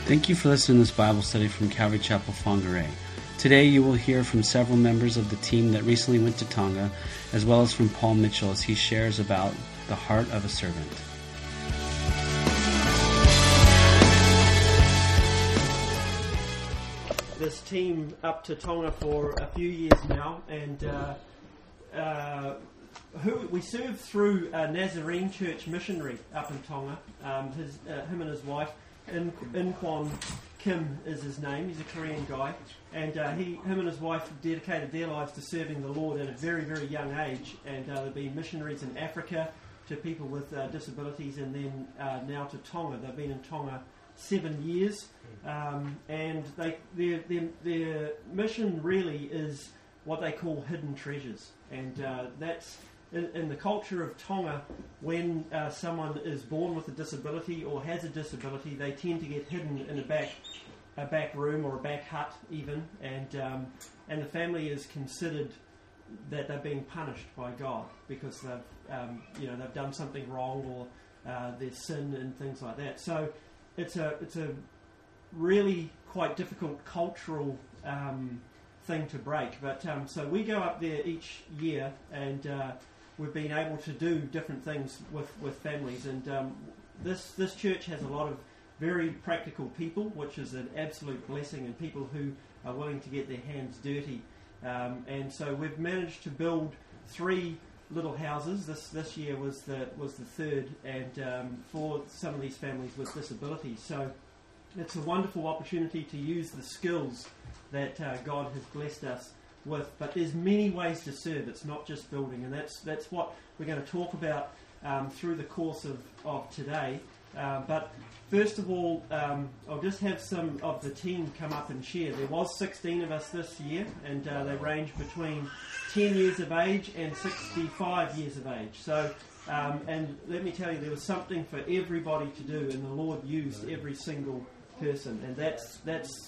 Thank you for listening to this Bible study from Calvary Chapel, Whangarei. Today you will hear from several members of the team that recently went to Tonga, as well as from Paul Mitchell as he shares about the heart of a servant. This team up to Tonga for a few years now, and we served through a Nazarene church missionary up in Tonga. Him and his wife, Inkwon Kim is his name. He's a Korean guy, and him and his wife dedicated their lives to serving the Lord at a very, very young age. And they've been missionaries in Africa to people with disabilities, and then now to Tonga. They've been in Tonga 7 years, and their mission really is what they call hidden treasures, and that's in the culture of Tonga. When someone is born with a disability or has a disability, they tend to get hidden in a back room or a back hut even, and the family is considered that they're being punished by God because they've done something wrong, or there's sin and things like that. So it's a really quite difficult cultural thing to break. But so we go up there each year, and we've been able to do different things with families. And this church has a lot of very practical people, which is an absolute blessing, and people who are willing to get their hands dirty. And so we've managed to build 3 little houses. This year was the third, and for some of these families with disabilities. So it's a wonderful opportunity to use the skills that God has blessed us with. But there's many ways to serve. It's not just building, and that's what we're going to talk about through the course of today. But first of all, I'll just have some of the team come up and share. There was 16 of us this year, and they range between 10 years of age and 65 years of age. So, and let me tell you, there was something for everybody to do, and the Lord used every single person, and that's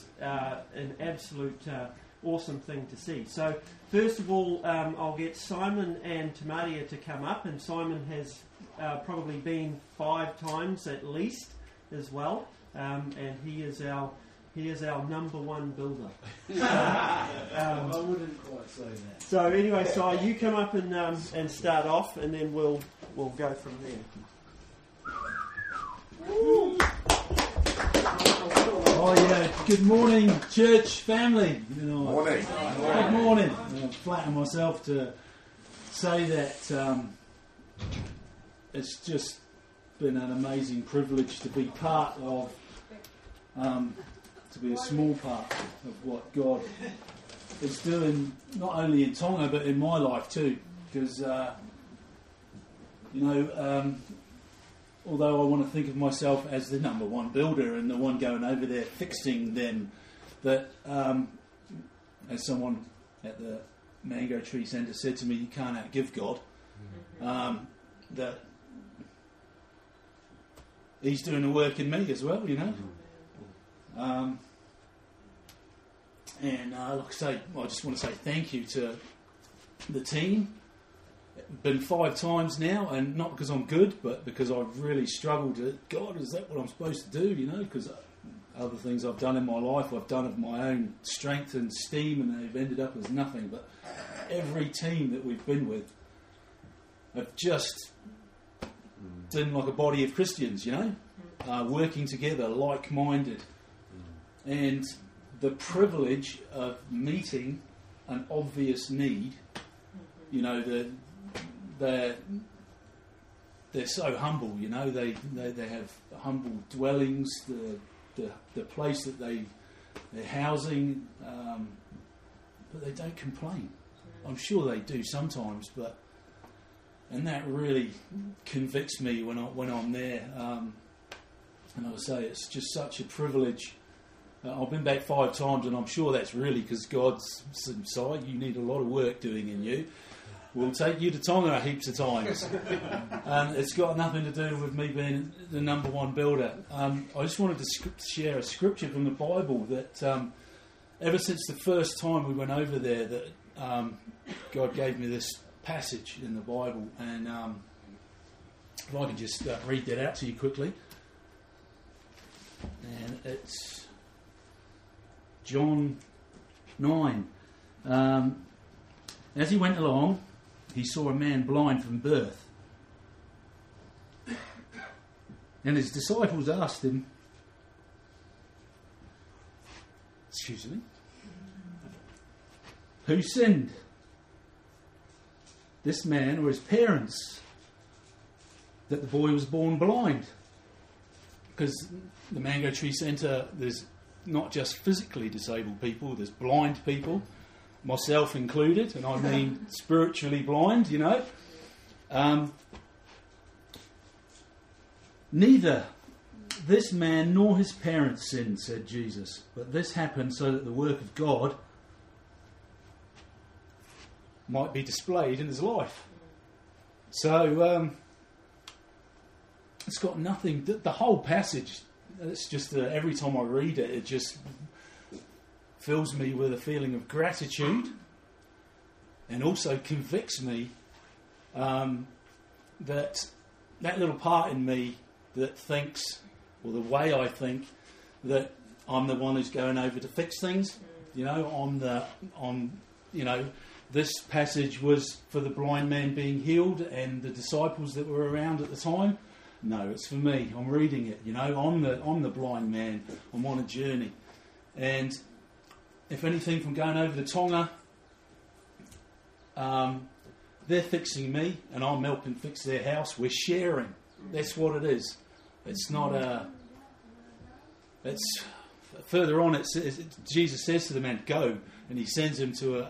an absolute awesome thing to see. So, first of all, I'll get Simon and Tamaria to come up, and Simon has probably been 5 times at least as well, and he is our number one builder. I wouldn't quite say that. So anyway, Si, you come up and start off, and then we'll go from there. Oh yeah, good morning, church family. Morning. Good morning. I flatter myself to say that it's just been an amazing privilege to be part of, to be a small part of what God is doing, not only in Tonga but in my life too. Because although I want to think of myself as the number one builder and the one going over there fixing them, that as someone at the Mango Tree Centre said to me, you can't outgive God. That He's doing the work in me as well, and like I say, I just want to say thank you to the team. Been 5 times now, and not because I'm good, but because I've really struggled to, God, is that what I'm supposed to do, because other things I've done in my life, I've done of my own strength and steam, and they've ended up as nothing. But every team that we've been with have just been like a body of Christians, working together, like-minded. And the privilege of meeting an obvious need, they're so humble, they have humble dwellings, the place that they're housing, but they don't complain. I'm sure they do sometimes, and that really convicts me when I'm there. And I would say it's just such a privilege. I've been back 5 times, and I'm sure that's really because God's side. You need a lot of work doing in you. We'll take you to Tonga heaps of times. And it's got nothing to do with me being the number one builder. I just wanted to share a scripture from the Bible that ever since the first time we went over there, that God gave me this passage in the Bible. And if I can just read that out to you quickly. and it's John 9. As he went along, he saw a man blind from birth. And his disciples asked him, excuse me, who sinned, this man or his parents, that the boy was born blind? Because the Mango Tree Centre, there's not just physically disabled people, there's blind people, myself included, and I mean spiritually blind, you know. Neither this man nor his parents sinned, said Jesus, but this happened so that the work of God might be displayed in his life. So it's got nothing, the whole passage, it's just every time I read it, it just fills me with a feeling of gratitude, and also convicts me that little part in me that thinks, or the way I think, that I'm the one who's going over to fix things. You know, this passage was for the blind man being healed and the disciples that were around at the time. No, it's for me. I'm reading it. You know, I'm the blind man. I'm on a journey, and if anything, from going over to Tonga, they're fixing me, and I'm helping fix their house. We're sharing. That's what it is. It's not it's further on. Jesus says to the man, "Go," and he sends him to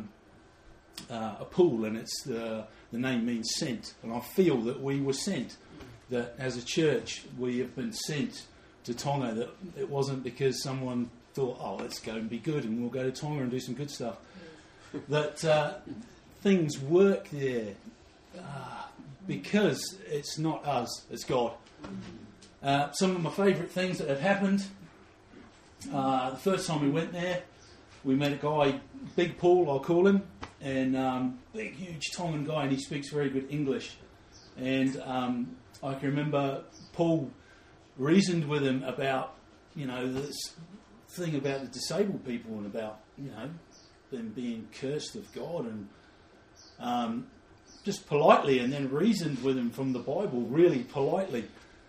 a pool, and it's the name means sent. And I feel that we were sent. That as a church we have been sent to Tonga. That it wasn't because someone thought, "Oh, let's go and be good, and we'll go to Tonga and do some good stuff." That things work there because it's not us, it's God. Some of my favourite things that have happened. The first time we went there, we met a guy, Big Paul, I'll call him, and big, huge Tongan guy, and he speaks very good English. And I can remember Paul reasoned with him about, you know, this thing about the disabled people and about, you know, them being cursed of God, and just politely, and then reasoned with him from the Bible really politely.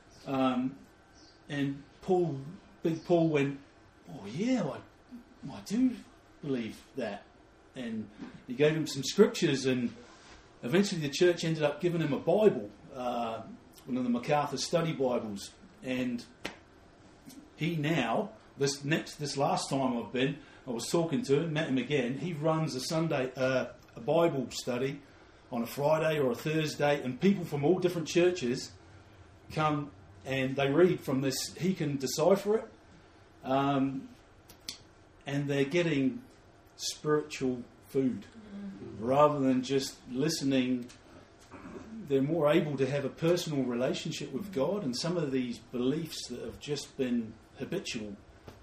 And Big Paul went, "Oh yeah, I do believe that." And he gave him some scriptures, and eventually the church ended up giving him a Bible, one of the MacArthur Study Bibles. And he now, this last time I was talking to him, met him again. He runs a Bible study on a Friday or a Thursday, and people from all different churches come and they read from this. He can decipher it, and they're getting spiritual food rather than just listening. They're more able to have a personal relationship with God, and some of these beliefs that have just been habitual,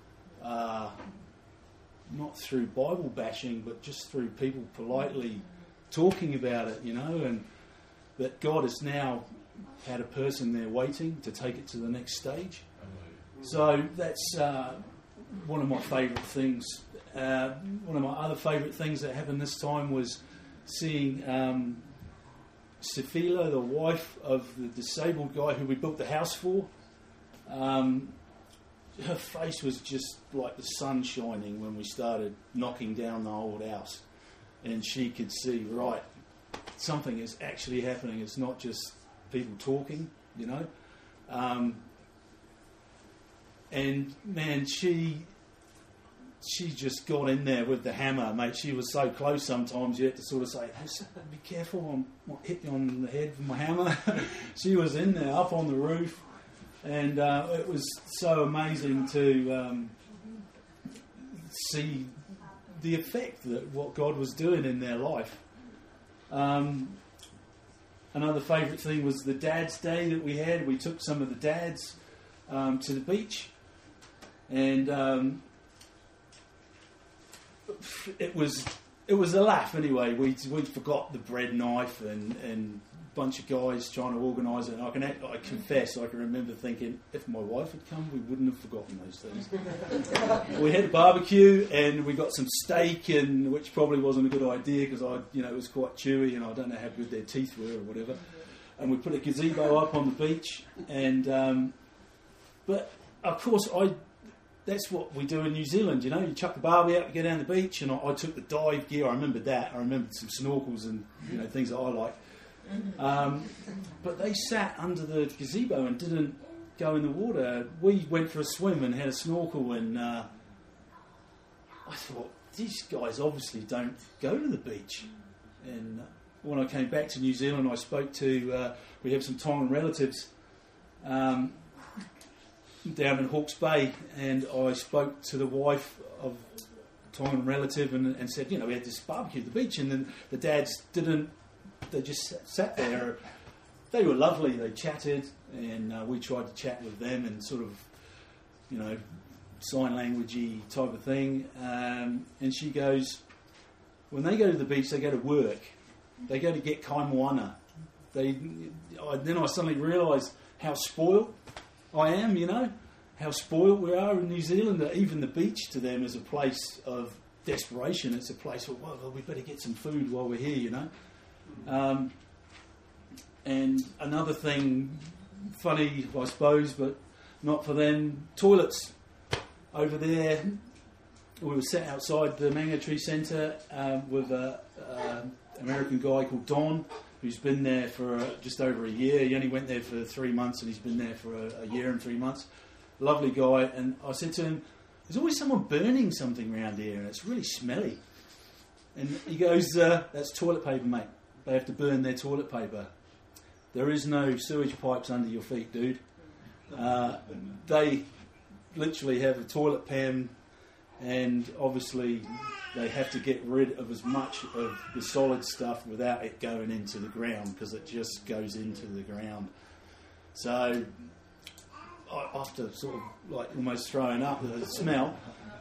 not through Bible bashing, but just through people politely talking about it, you know, and that God has now had a person there waiting to take it to the next stage. So that's one of my favourite things. One of my other favourite things that happened this time was seeing Sefila, the wife of the disabled guy who we built the house for. Her face was just like the sun shining when we started knocking down the old house, and she could see, right, something is actually happening. It's not just people talking, you know. And man, she just got in there with the hammer, mate. She was so close sometimes you had to sort of say, "Hey, be careful, I might hit you on the head with my hammer." She was in there, up on the roof, and it was so amazing to see the effect that what God was doing in their life. Another favourite thing was the Dad's Day that we had. We took some of the dads to the beach, and it was a laugh anyway. We forgot the bread knife and bunch of guys trying to organise it. And I confess, I can remember thinking, if my wife had come, we wouldn't have forgotten those things. We had a barbecue and we got some steak, which probably wasn't a good idea because it was quite chewy and I don't know how good their teeth were or whatever. And we put a gazebo up on the beach, but of course that's what we do in New Zealand, you chuck the barbie out, you go down the beach, and I took the dive gear. I remembered that. I remembered some snorkels and things that I like. But they sat under the gazebo and didn't go in the water. We went for a swim and had a snorkel, and I thought, these guys obviously don't go to the beach. And when I came back to New Zealand, I spoke to, we have some Tongan relatives down in Hawke's Bay, and I spoke to the wife of a Tongan relative and said, we had this barbecue at the beach, and then the dads didn't, they just sat there. They were lovely, they chatted, and we tried to chat with them and sort of, sign languagey type of thing, and she goes, when they go to the beach, they go to work. They go to get kaimoana. Then I suddenly realised how spoiled I am, how spoiled we are in New Zealand, that even the beach to them is a place of desperation. It's a place where, well, we better get some food while we're here, And another thing, funny I suppose, but not for them, toilets over there. We were sat outside the Mango Tree Centre with an American guy called Don, who's been there for just over a year. He only went there for 3 months and he's been there for a year and 3 months. Lovely guy. And I said to him, there's always someone burning something around here and it's really smelly. And he goes, that's toilet paper, mate. They have to burn their toilet paper. There is no sewage pipes under your feet, dude. They literally have a toilet pan, and obviously they have to get rid of as much of the solid stuff without it going into the ground, because it just goes into the ground. So after sort of like almost throwing up with the smell,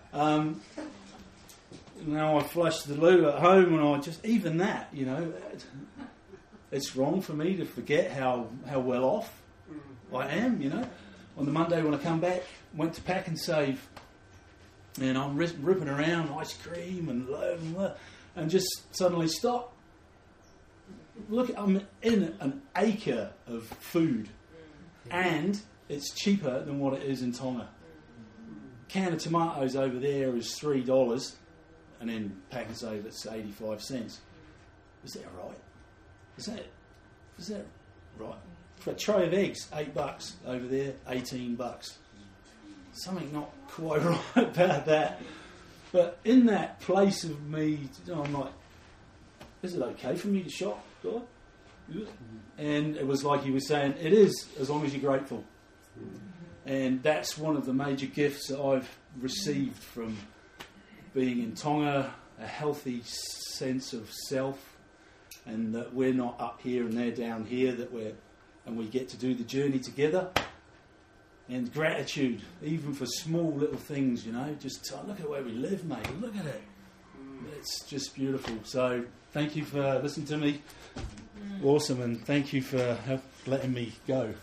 now I flush the loo at home, and I just, even that, it's wrong for me to forget how well off I am, On the Monday when I come back, went to Pack and Save, and I'm ripping around ice cream and just suddenly stop. Look, I'm in an acre of food, and it's cheaper than what it is in Tonga. Can of tomatoes over there is $3, and in Pack and Save it's 85 cents. Is that right? Is that right? For a tray of eggs, $8 over there, $18. Something not quite right about that. But in that place of me, I'm like, is it okay for me to shop, God? And it was like he was saying, it is, as long as you're grateful. And that's one of the major gifts that I've received from being in Tonga, a healthy sense of self, and that we're not up here and they're down here, and we get to do the journey together. And gratitude, even for small little things, just look at where we live, mate. Look at it. It's just beautiful. So thank you for listening to me. Awesome, and thank you for letting me go.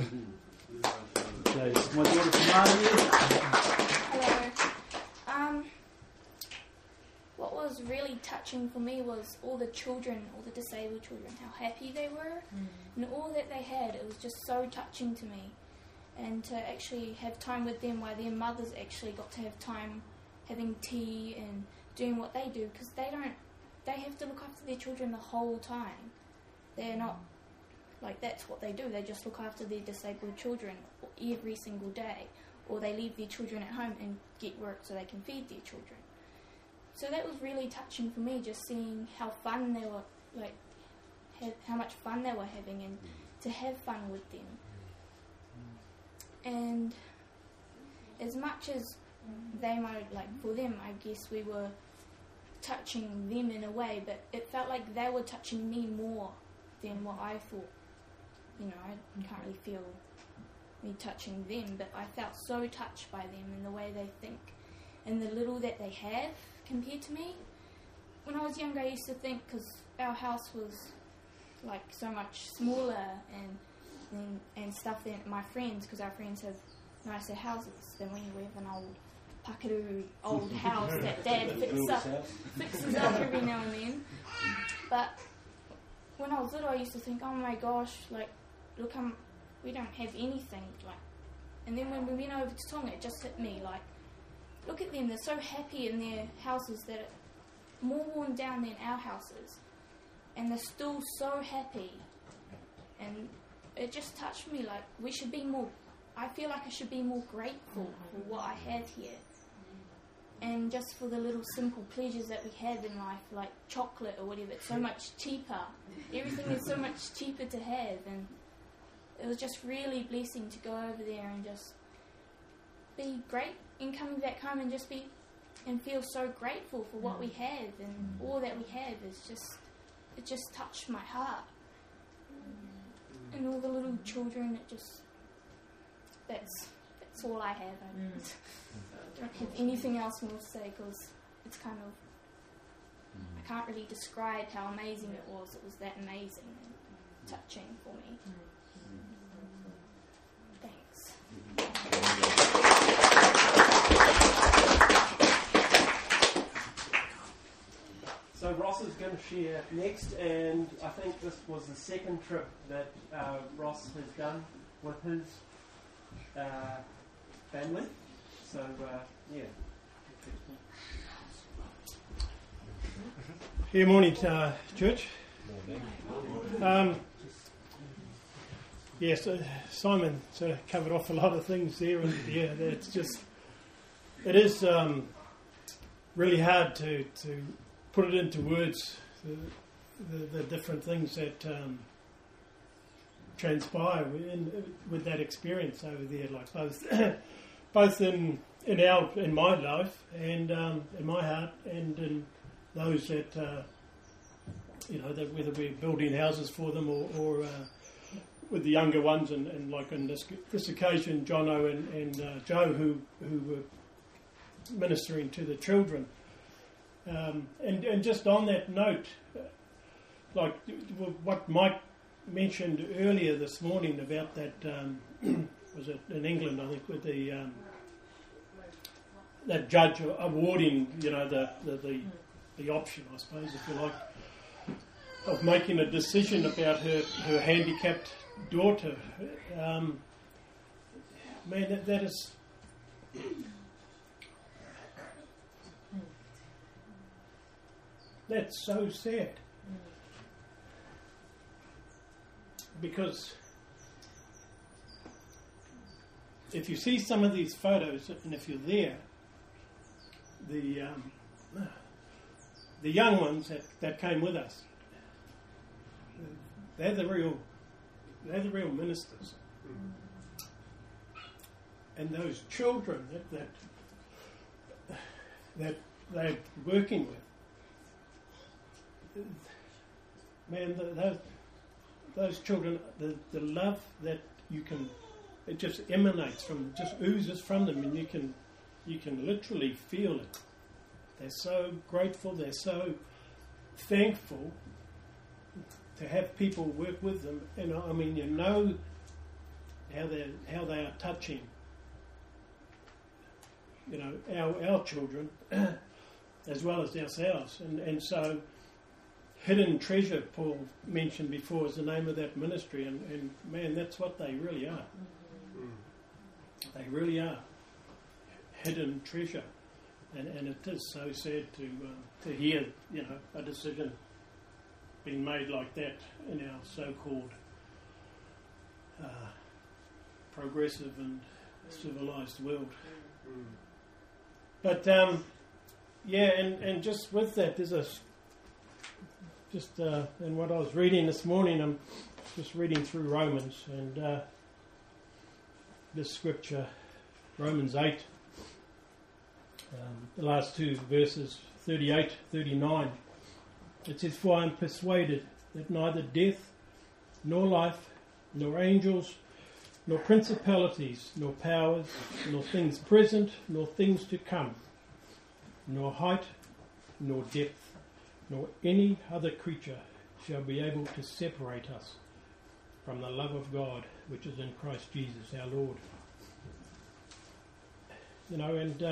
Okay, my daughter Tamara here. Hello. What was really touching for me was all the children, all the disabled children, how happy they were, and all that they had. It was just so touching to me. And to actually have time with them while their mothers actually got to have time having tea and doing what they do, because they have to look after their children the whole time. They're not, that's what they do. They just look after their disabled children every single day, or they leave their children at home and get work so they can feed their children. So that was really touching for me, just seeing how fun they were, how much fun they were having, and to have fun with them. And as much as they might, for them, I guess we were touching them in a way, but it felt like they were touching me more than what I thought. I can't really feel me touching them, but I felt so touched by them in the way they think and the little that they have compared to me. When I was younger, I used to think, because our house was like so much smaller and stuff than my friends, because our friends have nicer houses than we have an old pakaru old house that Dad fixes up every now and then. But when I was little, I used to think, oh my gosh, like, look, we don't have anything, like. And then when we went over to Tonga, it just hit me, like, look at them, they're so happy in their houses that are more worn down than our houses, and they're still so happy. And it just touched me, like, we should be more, I feel like I should be more grateful for what I have here. And just for the little simple pleasures that we have in life, like chocolate or whatever, it's so much cheaper. Everything is so much cheaper to have, and it was just really blessing to go over there and just be great, and coming back home and just be and feel so grateful for what we have, and all that we have is just, it just touched my heart. And all the little children, it just, that's all I have. I don't have anything else more to say, because it's kind of, I can't really describe how amazing it was. It was that amazing and touching for me. Thanks. So Ross is going to share next, and I think this was the second trip that Ross has done with his family. So, yeah. Good morning, church. Yes, Simon sort of covered off a lot of things there, and yeah, it's just, it is really hard to put it into words, the different things that transpire with that experience over there, like both in my life and in my heart, and in those that that whether we're building houses for them or with the younger ones, and like on this occasion, Jono and Joe who were ministering to the children, and just on that note, like what Mike mentioned earlier this morning about that. Was it in England, I think, with the that judge awarding, the option, I suppose, if you like, of making a decision about her handicapped daughter. Man, that is. That's so sad. Because if you see some of these photos, and if you're there, the young ones that came with us, they're the real ministers, and those children that they're working with, man, those children, the love that you can. It just emanates from, just oozes from them, and you can literally feel it. They're so grateful. They're so thankful to have people work with them. And I mean, how they are touching. Our children as well as ourselves. And so, Hidden Treasure, Paul mentioned before, is the name of that ministry. And man, that's what they really are. They really are hidden treasure, and it is so sad to hear a decision being made like that in our so-called progressive and civilized world. But and just with that, there's in what I was reading this morning, I'm just reading through Romans, and this scripture, Romans 8, the last two verses, 38, 39, it says, "For I am persuaded that neither death, nor life, nor angels, nor principalities, nor powers, nor things present, nor things to come, nor height, nor depth, nor any other creature shall be able to separate us from the love of God which is in Christ Jesus our Lord. You know, and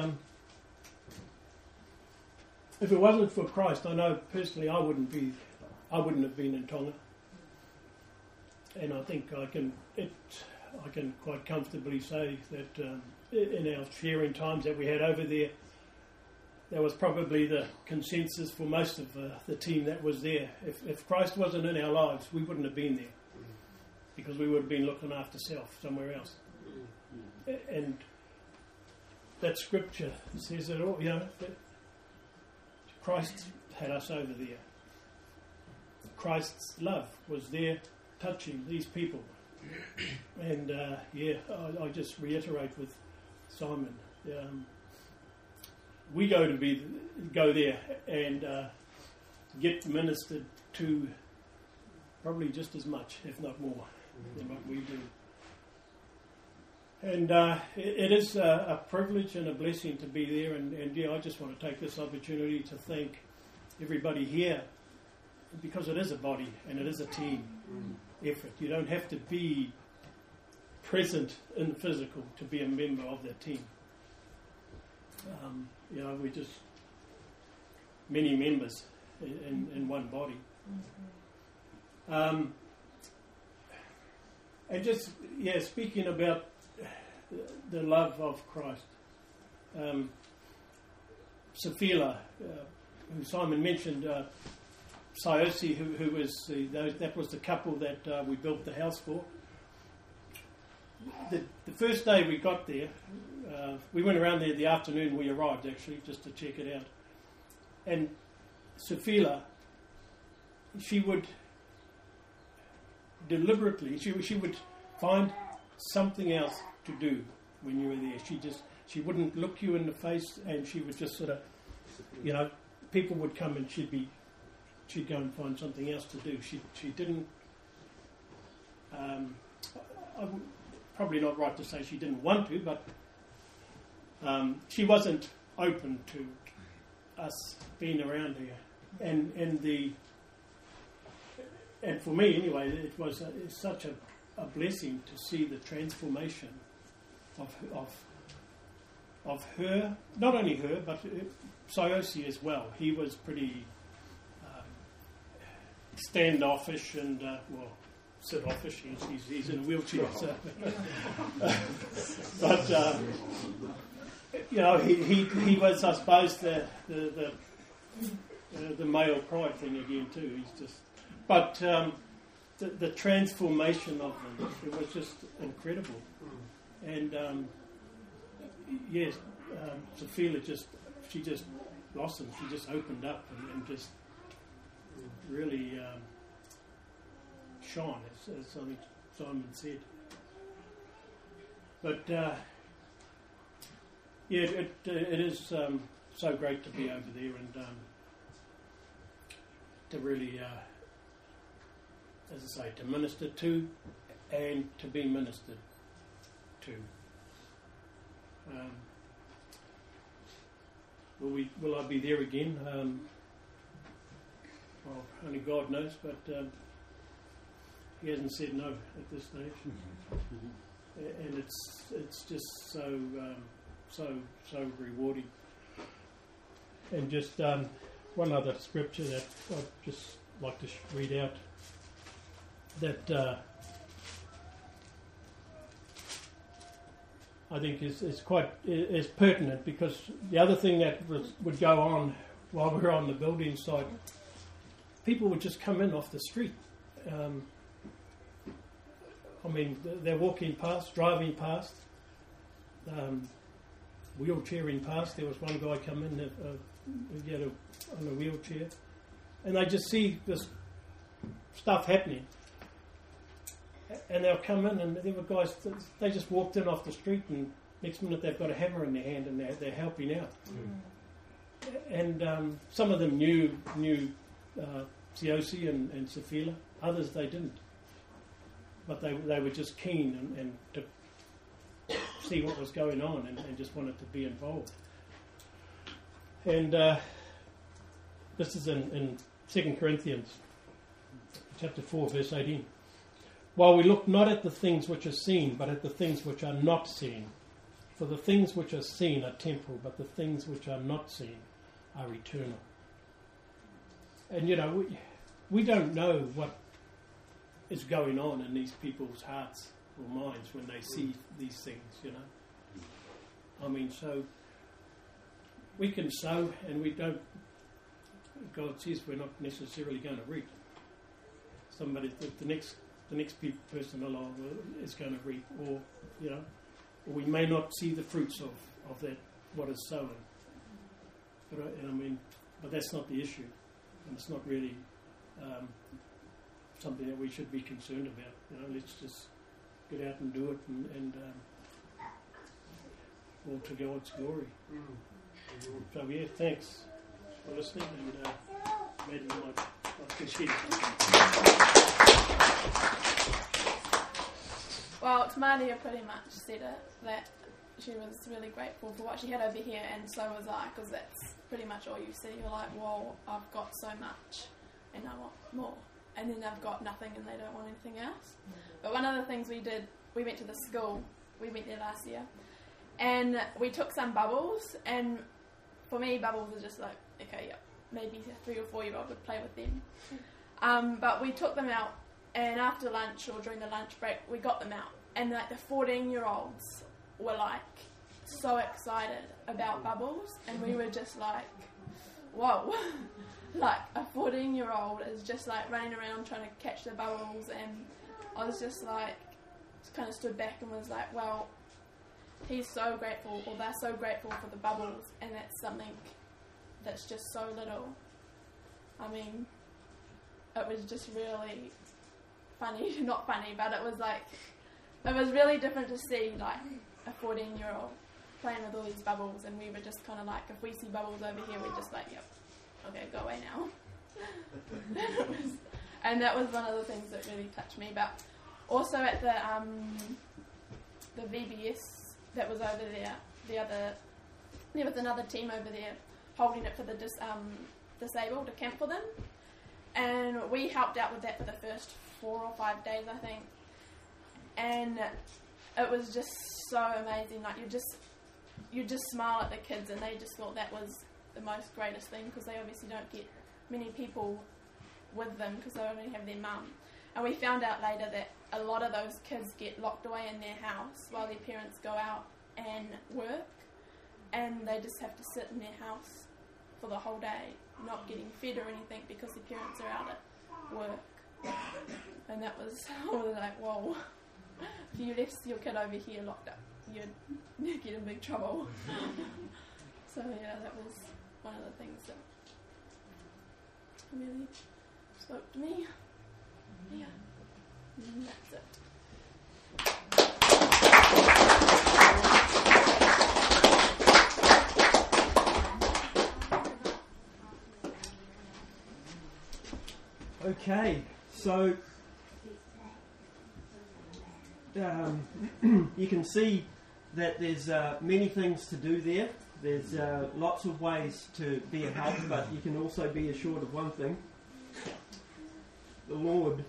if it wasn't for Christ, I know personally I wouldn't have been in Tonga. And I think I can quite comfortably say that in our sharing times that we had over there, that was probably the consensus for most of the team that was there. If Christ wasn't in our lives, we wouldn't have been there, because we would have been looking after self somewhere else. And that scripture says it all, you know, that Christ had us over there. Christ's love was there touching these people. And I just reiterate with Simon, we go there and get ministered to probably just as much, if not more, than what we do. And it is a privilege and a blessing to be there. And I just want to take this opportunity to thank everybody here, because it is a body and it is a team effort. You don't have to be present in physical to be a member of that team. We're just many members in one body. And just, speaking about the love of Christ. Safila, who Simon mentioned, Siosi, who was that was the couple that we built the house for. The first day we got there, we went around there the afternoon we arrived, actually, just to check it out. And Safila, she would deliberately, she would find something else to do when you were there. She wouldn't look you in the face, and she would just sort of, people would come and she'd go and find something else to do. She didn't, probably not right to say she didn't want to, but she wasn't open to us being around here. And for me anyway, it's such a blessing to see the transformation of her, not only her, but Siosi as well. He was pretty standoffish and, sit-offish. He's in a wheelchair. So. But, he was, I suppose, the male pride thing again too. He's just, but the transformation of them, it was just incredible. And Sophia she just blossomed. She just opened up and just really shone, as I think Simon said. But it is so great to be over there and to really, as I say, to minister to and to be ministered to. Will I be there again? Only God knows, but he hasn't said no at this stage, and it's just so rewarding. And just one other scripture that I'd just like to read out, that I think is quite is pertinent, because the other thing that would go on while we were on the building site, people would just come in off the street. They're walking past, driving past, wheelchairing past. There was one guy come in on a wheelchair, and they just see this stuff happening. And they'll come in, and there were guys, they just walked in off the street, and next minute they've got a hammer in their hand and they're helping out. And some of them knew Siosi and Safila, others they didn't. But they were just keen and to see what was going on and just wanted to be involved. And this is in 2 Corinthians chapter 4, verse 18. While we look not at the things which are seen, but at the things which are not seen. For the things which are seen are temporal, but the things which are not seen are eternal. And, you know, we don't know what is going on in these people's hearts or minds when they see these things, you know. I mean, so we can sow and we don't, God says we're not necessarily going to reap. Somebody, the next person along is going to reap, or, you know, or we may not see the fruits of that, what is sown. But that's not the issue, and it's not really something that we should be concerned about. You know, let's just get out and do it, and all to God's glory. So yeah, thanks for listening, and maybe you might like to share. Well, Tamania pretty much said it, that she was really grateful for what she had over here, and so was I, because that's pretty much all you see. You're like, whoa, I've got so much, and I want more. And then they've got nothing and they don't want anything else. But one of the things we did, we went to the school, we went there last year, and we took some bubbles, and for me, bubbles are just like, okay, yeah, maybe a 3 or 4 year old would play with them. But we took them out, and after lunch or during the lunch break, we got them out, and like the 14-year-olds were like so excited about bubbles, and we were just like, whoa. Like a 14-year-old is just like running around trying to catch the bubbles, and I was just like, just kind of stood back and was like, well, he's so grateful, or they're so grateful for the bubbles, and that's something that's just so little. I mean, it was just really funny, not funny, but it was like, it was really different to see like a 14-year-old playing with all these bubbles, and we were just kind of like, if we see bubbles over here, we're just like, yep. Okay, go away now. And that was one of the things that really touched me. But also at the VBS that was over there, there was another team over there holding it for the disabled, a camp for them, and we helped out with that for the first 4 or 5 days, I think. And it was just so amazing. Like you just smile at the kids, and they just thought that was the most greatest thing, because they obviously don't get many people with them because they only have their mum. And we found out later that a lot of those kids get locked away in their house while their parents go out and work, and they just have to sit in their house for the whole day, not getting fed or anything because the parents are out at work. And that was, I was like, whoa, if you left your kid over here locked up, you'd get in big trouble. So yeah, that was one of the things that really spoke to me. Yeah, and that's it. Okay, so you can see that there's many things to do there. There's lots of ways to be a help, but you can also be assured of one thing. The Lord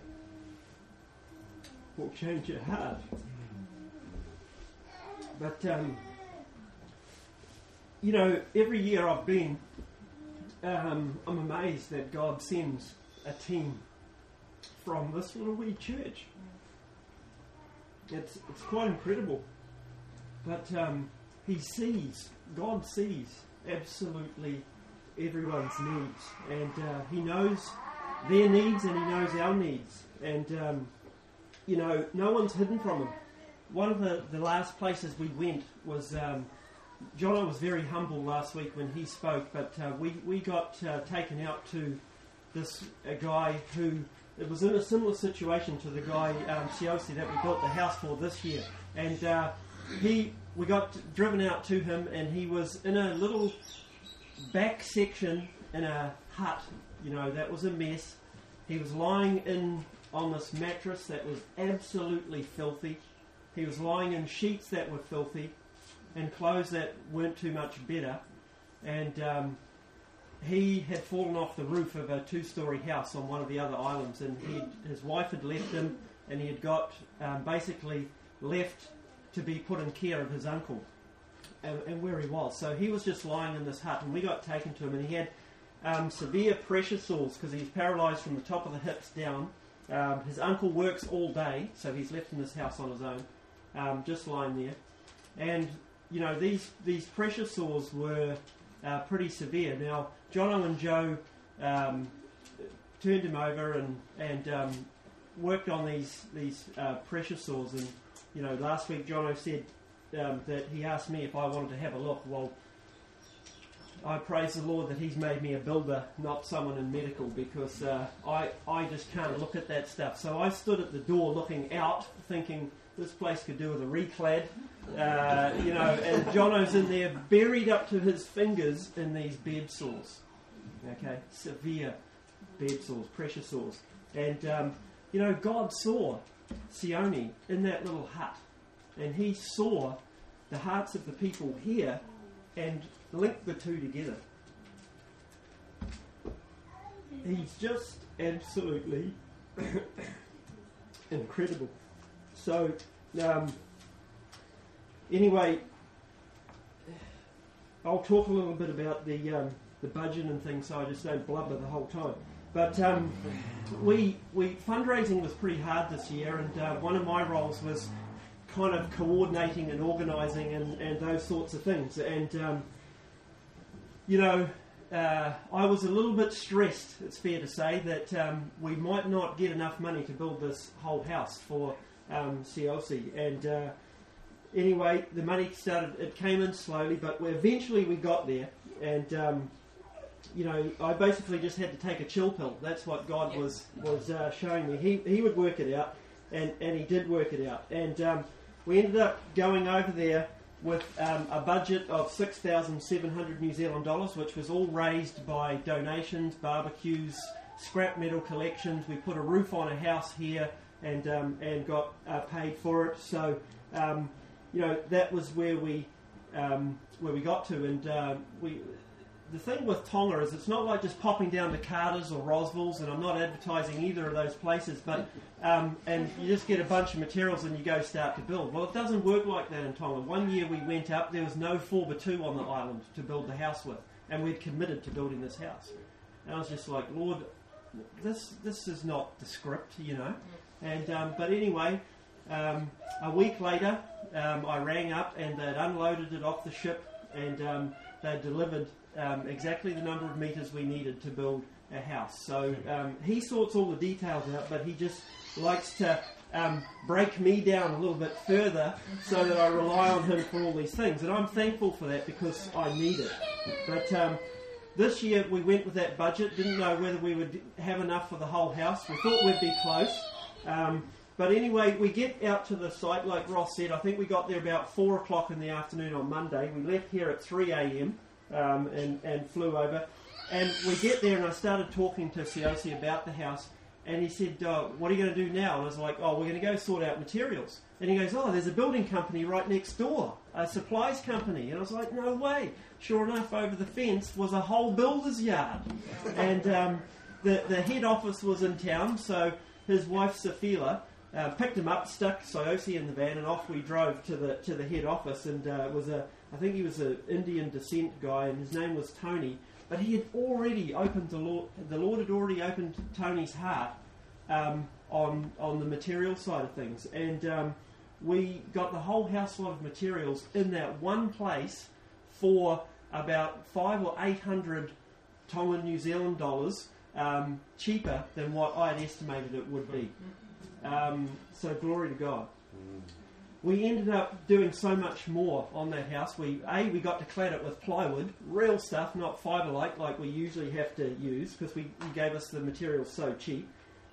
will change your heart. But, you know, every year I've been, I'm amazed that God sends a team from this little wee church. It's quite incredible. But God sees absolutely everyone's needs, and He knows their needs and He knows our needs, and you know, no one's hidden from Him. One of the last places we went was, Jono was very humble last week when he spoke, but we got taken out to this guy who, it was in a similar situation to the guy, Siosi, that we built the house for this year, and we got driven out to him, and he was in a little back section in a hut, you know, that was a mess. He was lying on this mattress that was absolutely filthy. He was lying in sheets that were filthy and clothes that weren't too much better. And he had fallen off the roof of a 2-story house on one of the other islands, and his wife had left him, and he had got basically left to be put in care of his uncle and where he was. So he was just lying in this hut, and we got taken to him, and he had severe pressure sores because he's paralysed from the top of the hips down. His uncle works all day, so he's left in this house on his own, just lying there. And, you know, these pressure sores were pretty severe. Now, Jono and Joe turned him over and worked on these pressure sores. And, you know, last week Jono said that he asked me if I wanted to have a look. Well, I praise the Lord that He's made me a builder, not someone in medical, because I just can't look at that stuff. So I stood at the door looking out, thinking this place could do with a reclad, you know, and Jono's in there buried up to his fingers in these bed sores, okay, severe bed sores, pressure sores. And, you know, God saw Sione in that little hut, and He saw the hearts of the people here and linked the two together. He's just absolutely incredible. So, anyway, I'll talk a little bit about the budget and things, so I just don't blubber the whole time. But we fundraising was pretty hard this year, and one of my roles was kind of coordinating and organising and those sorts of things. And you know, I was a little bit stressed, it's fair to say, that we might not get enough money to build this whole house for CLC. And anyway, the money it came in slowly, but eventually we got there. And, you know, I basically just had to take a chill pill. That's what God was showing me. He would work it out, and He did work it out. And we ended up going over there with a budget of 6,700 New Zealand dollars, which was all raised by donations, barbecues, scrap metal collections. We put a roof on a house here and got paid for it. So, you know, that was where we got to. And the thing with Tonga is it's not like just popping down to Carter's or Roswell's, and I'm not advertising either of those places, but and you just get a bunch of materials and you go start to build. Well, it doesn't work like that in Tonga. One year we went up, there was no 4x2 on the island to build the house with, and we'd committed to building this house. And I was just like, Lord, this is not the script, you know. And but anyway, a week later, I rang up and they'd unloaded it off the ship, and they'd delivered exactly the number of metres we needed to build a house. So he sorts all the details out, but he just likes to break me down a little bit further so that I rely on him for all these things. And I'm thankful for that because I need it. But this year we went with that budget, didn't know whether we would have enough for the whole house. We thought we'd be close. But anyway, we get out to the site, like Ross said. I think we got there about 4 o'clock in the afternoon on Monday. We left here at 3 a.m. And flew over. And we get there, and I started talking to Siosi about the house, and he said, what are you going to do now? And I was like, we're going to go sort out materials. And he goes, there's a building company right next door, a supplies company. And I was like, no way. Sure enough, over the fence was a whole builder's yard. And the head office was in town, so his wife, Safila, picked him up, stuck Siosi in the van, and off we drove to the head office. And I think he was an Indian descent guy, and his name was Tony. But he had already opened the Lord had already opened Tony's heart on the material side of things, and we got the whole house full of materials in that one place for about 500 or 800 Tongan New Zealand dollars cheaper than what I'd estimated it would be. So glory to God. We ended up doing so much more on that house. We got to clad it with plywood, real stuff, not fibre like we usually have to use, because he gave us the materials so cheap.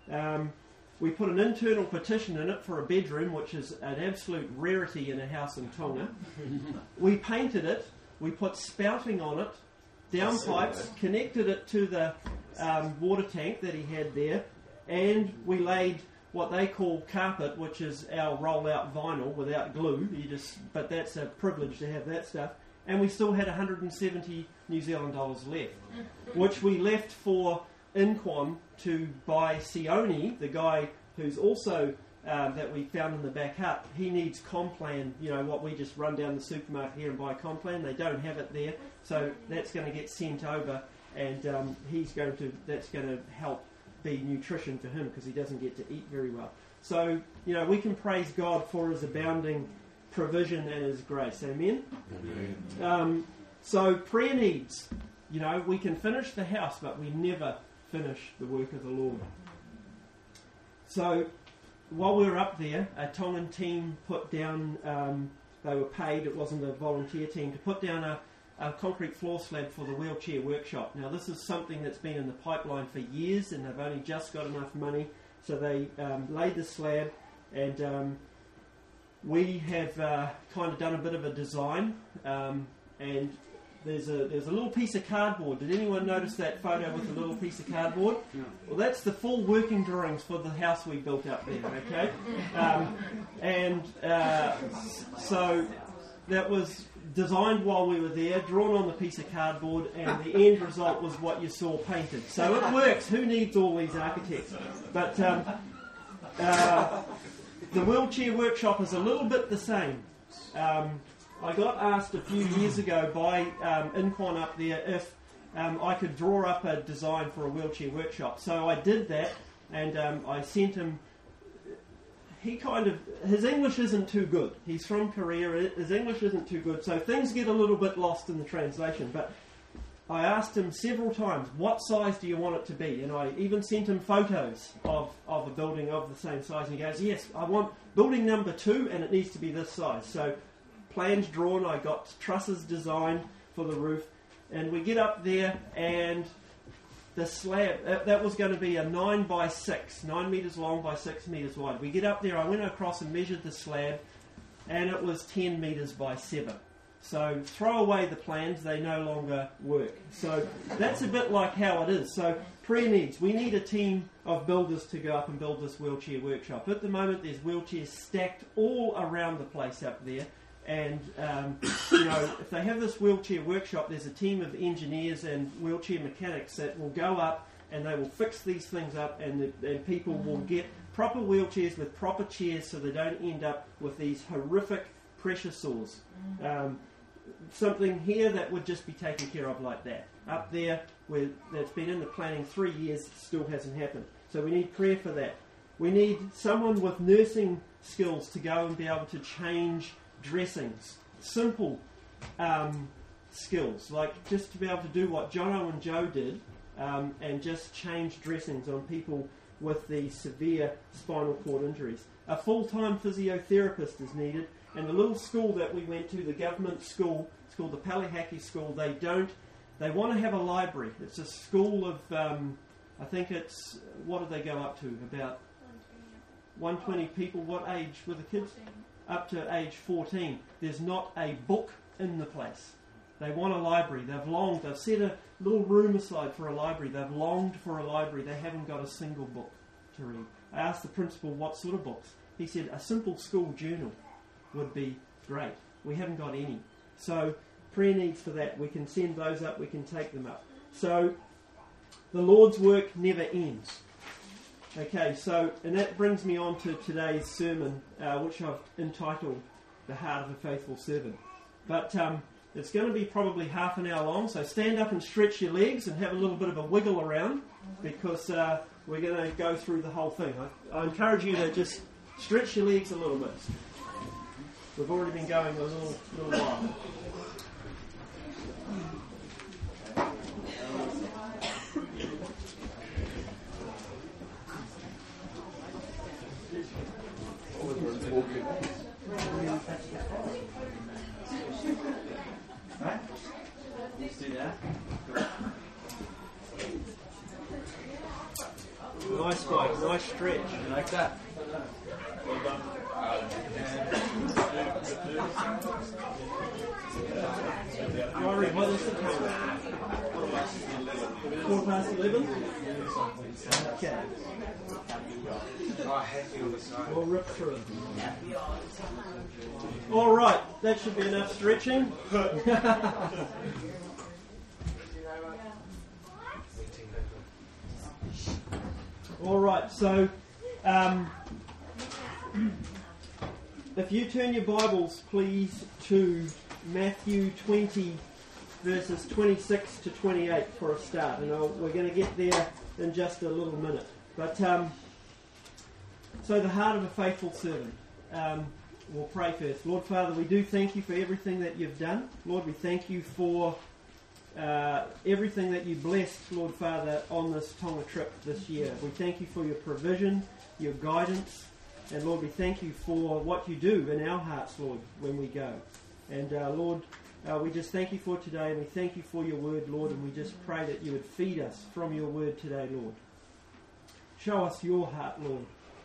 We put an internal partition in it for a bedroom, which is an absolute rarity in a house in Tonga. We painted it. We put spouting on it, downpipes, connected it to the water tank that he had there, and we laid what they call carpet, which is our roll-out vinyl without glue. But that's a privilege to have that stuff. And we still had 170 New Zealand dollars left, which we left for Inquan to buy Sione, the guy who's also that we found in the back hut. He needs Complan, what we just run down the supermarket here and buy Complan. They don't have it there, so that's going to get sent over, and that's going to help be nutrition for him because he doesn't get to eat very well. So, we can praise God for His abounding provision and His grace. Amen? Amen. So, prayer needs. We can finish the house, but we never finish the work of the Lord. So, while we were up there, a Tongan team put down, they were paid, it wasn't a volunteer team, to put down a concrete floor slab for the wheelchair workshop. Now, this is something that's been in the pipeline for years, and they've only just got enough money. So they laid the slab, and we have kind of done a bit of a design, and there's a little piece of cardboard. Did anyone notice that photo with the little piece of cardboard? No. Well, that's the full working drawings for the house we built up there, okay? So that was designed while we were there, drawn on the piece of cardboard, and the end result was what you saw painted. So it works. Who needs all these architects? But the wheelchair workshop is a little bit the same. I got asked a few years ago by Inquan up there if I could draw up a design for a wheelchair workshop. So I did that, and I sent him. His English isn't too good. He's from Korea. His English isn't too good, so things get a little bit lost in the translation. But I asked him several times, what size do you want it to be? And I even sent him photos of a building of the same size. And he goes, yes, I want building number 2, and it needs to be this size. So plans drawn, I got trusses designed for the roof, and we get up there, and the slab, that was going to be a 9 by 6, 9 metres long by 6 metres wide. We get up there, I went across and measured the slab, and it was 10 metres by 7. So throw away the plans, they no longer work. So that's a bit like how it is. So prayer needs, we need a team of builders to go up and build this wheelchair workshop. At the moment there's wheelchairs stacked all around the place up there. And, if they have this wheelchair workshop, there's a team of engineers and wheelchair mechanics that will go up and they will fix these things up, and people will get proper wheelchairs with proper chairs so they don't end up with these horrific pressure sores. Something here that would just be taken care of like that. Up there, that's been in the planning 3 years, still hasn't happened. So we need prayer for that. We need someone with nursing skills to go and be able to change dressings, simple skills, like just to be able to do what Jono and Joe did, and just change dressings on people with the severe spinal cord injuries. A full-time physiotherapist is needed, and the little school that we went to, the government school, it's called the Palihaki School, they want to have a library. It's a school of, I think it's, what do they go up to, about 120 people? What age were the kids? Up to age 14. There's not a book in the place. They want a library. They've set a little room aside for a library. They've longed for a library. They haven't got a single book to read. I asked the principal what sort of books. He said a simple school journal would be great. We haven't got any. So prayer needs for that. We can send those up. We can take them up. So the Lord's work never ends. Okay, so, and that brings me on to today's sermon, which I've entitled The Heart of a Faithful Servant. But it's going to be probably half an hour long, so stand up and stretch your legs and have a little bit of a wiggle around, because we're going to go through the whole thing. I encourage you to just stretch your legs a little bit. We've already been going a little while. Right? Let's do that. Nice bike, nice stretch. You like that? Rory, what is the time? 11:15? Okay. We'll rip through it. All right, that should be enough stretching. All right, so if you turn your Bibles, please, to Matthew 20, verses 26 to 28 for a start. And we're going to get there in just a little minute. But so the heart of a faithful servant. We'll pray first. Lord Father, we do thank you for everything that you've done. Lord, we thank you for everything that you blessed, Lord Father, on this Tonga trip this year. We thank you for your provision, your guidance, and Lord, we thank you for what you do in our hearts, Lord, when we go. And Lord, we just thank you for today, and we thank you for your word, Lord, and we just pray that you would feed us from your word today, Lord. Show us your heart, Lord.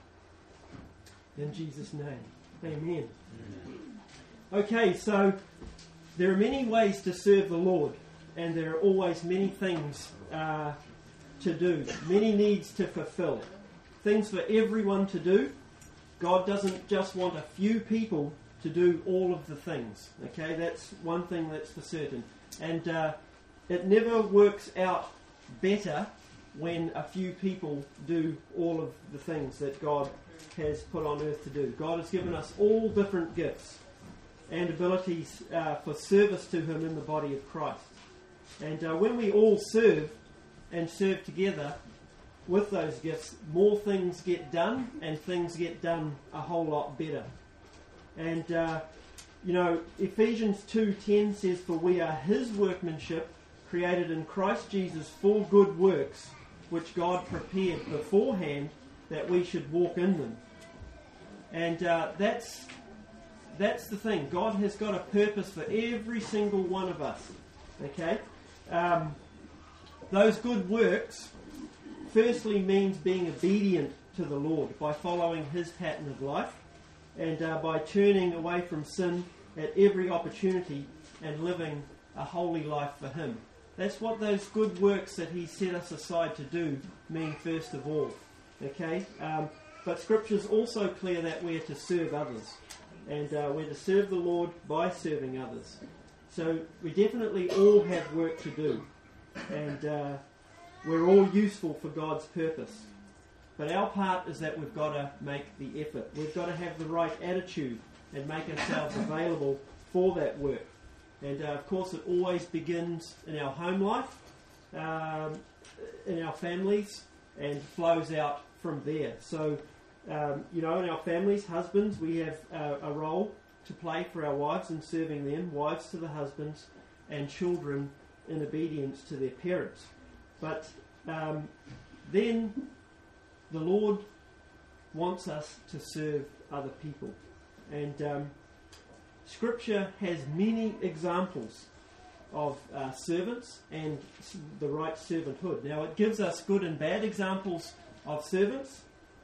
In Jesus' name, amen. Okay, so there are many ways to serve the Lord, and there are always many things to do, many needs to fulfill, things for everyone to do. God doesn't just want a few people to do all of the things. Okay, that's one thing that's for certain. And it never works out better when a few people do all of the things that God has put on earth to do. God has given us all different gifts and abilities for service to Him in the body of Christ. And when we all serve and serve together with those gifts, more things get done, and things get done a whole lot better. And, Ephesians 2:10 says, "For we are His workmanship, created in Christ Jesus for good works, which God prepared beforehand that we should walk in them." And that's the thing. God has got a purpose for every single one of us. Okay? Those good works firstly means being obedient to the Lord by following His pattern of life, and by turning away from sin at every opportunity and living a holy life for Him. That's what those good works that He set us aside to do mean first of all. Okay? But Scripture's also clear that we're to serve others, and we're to serve the Lord by serving others. So we definitely all have work to do, and we're all useful for God's purpose. But our part is that we've got to make the effort. We've got to have the right attitude and make ourselves available for that work. And of course, it always begins in our home life, in our families, and flows out from there. So, in our families, husbands, we have a role to play for our wives in serving them, wives to the husbands, and children in obedience to their parents. But then the Lord wants us to serve other people. And Scripture has many examples of servants and the right servanthood. Now, it gives us good and bad examples of servants.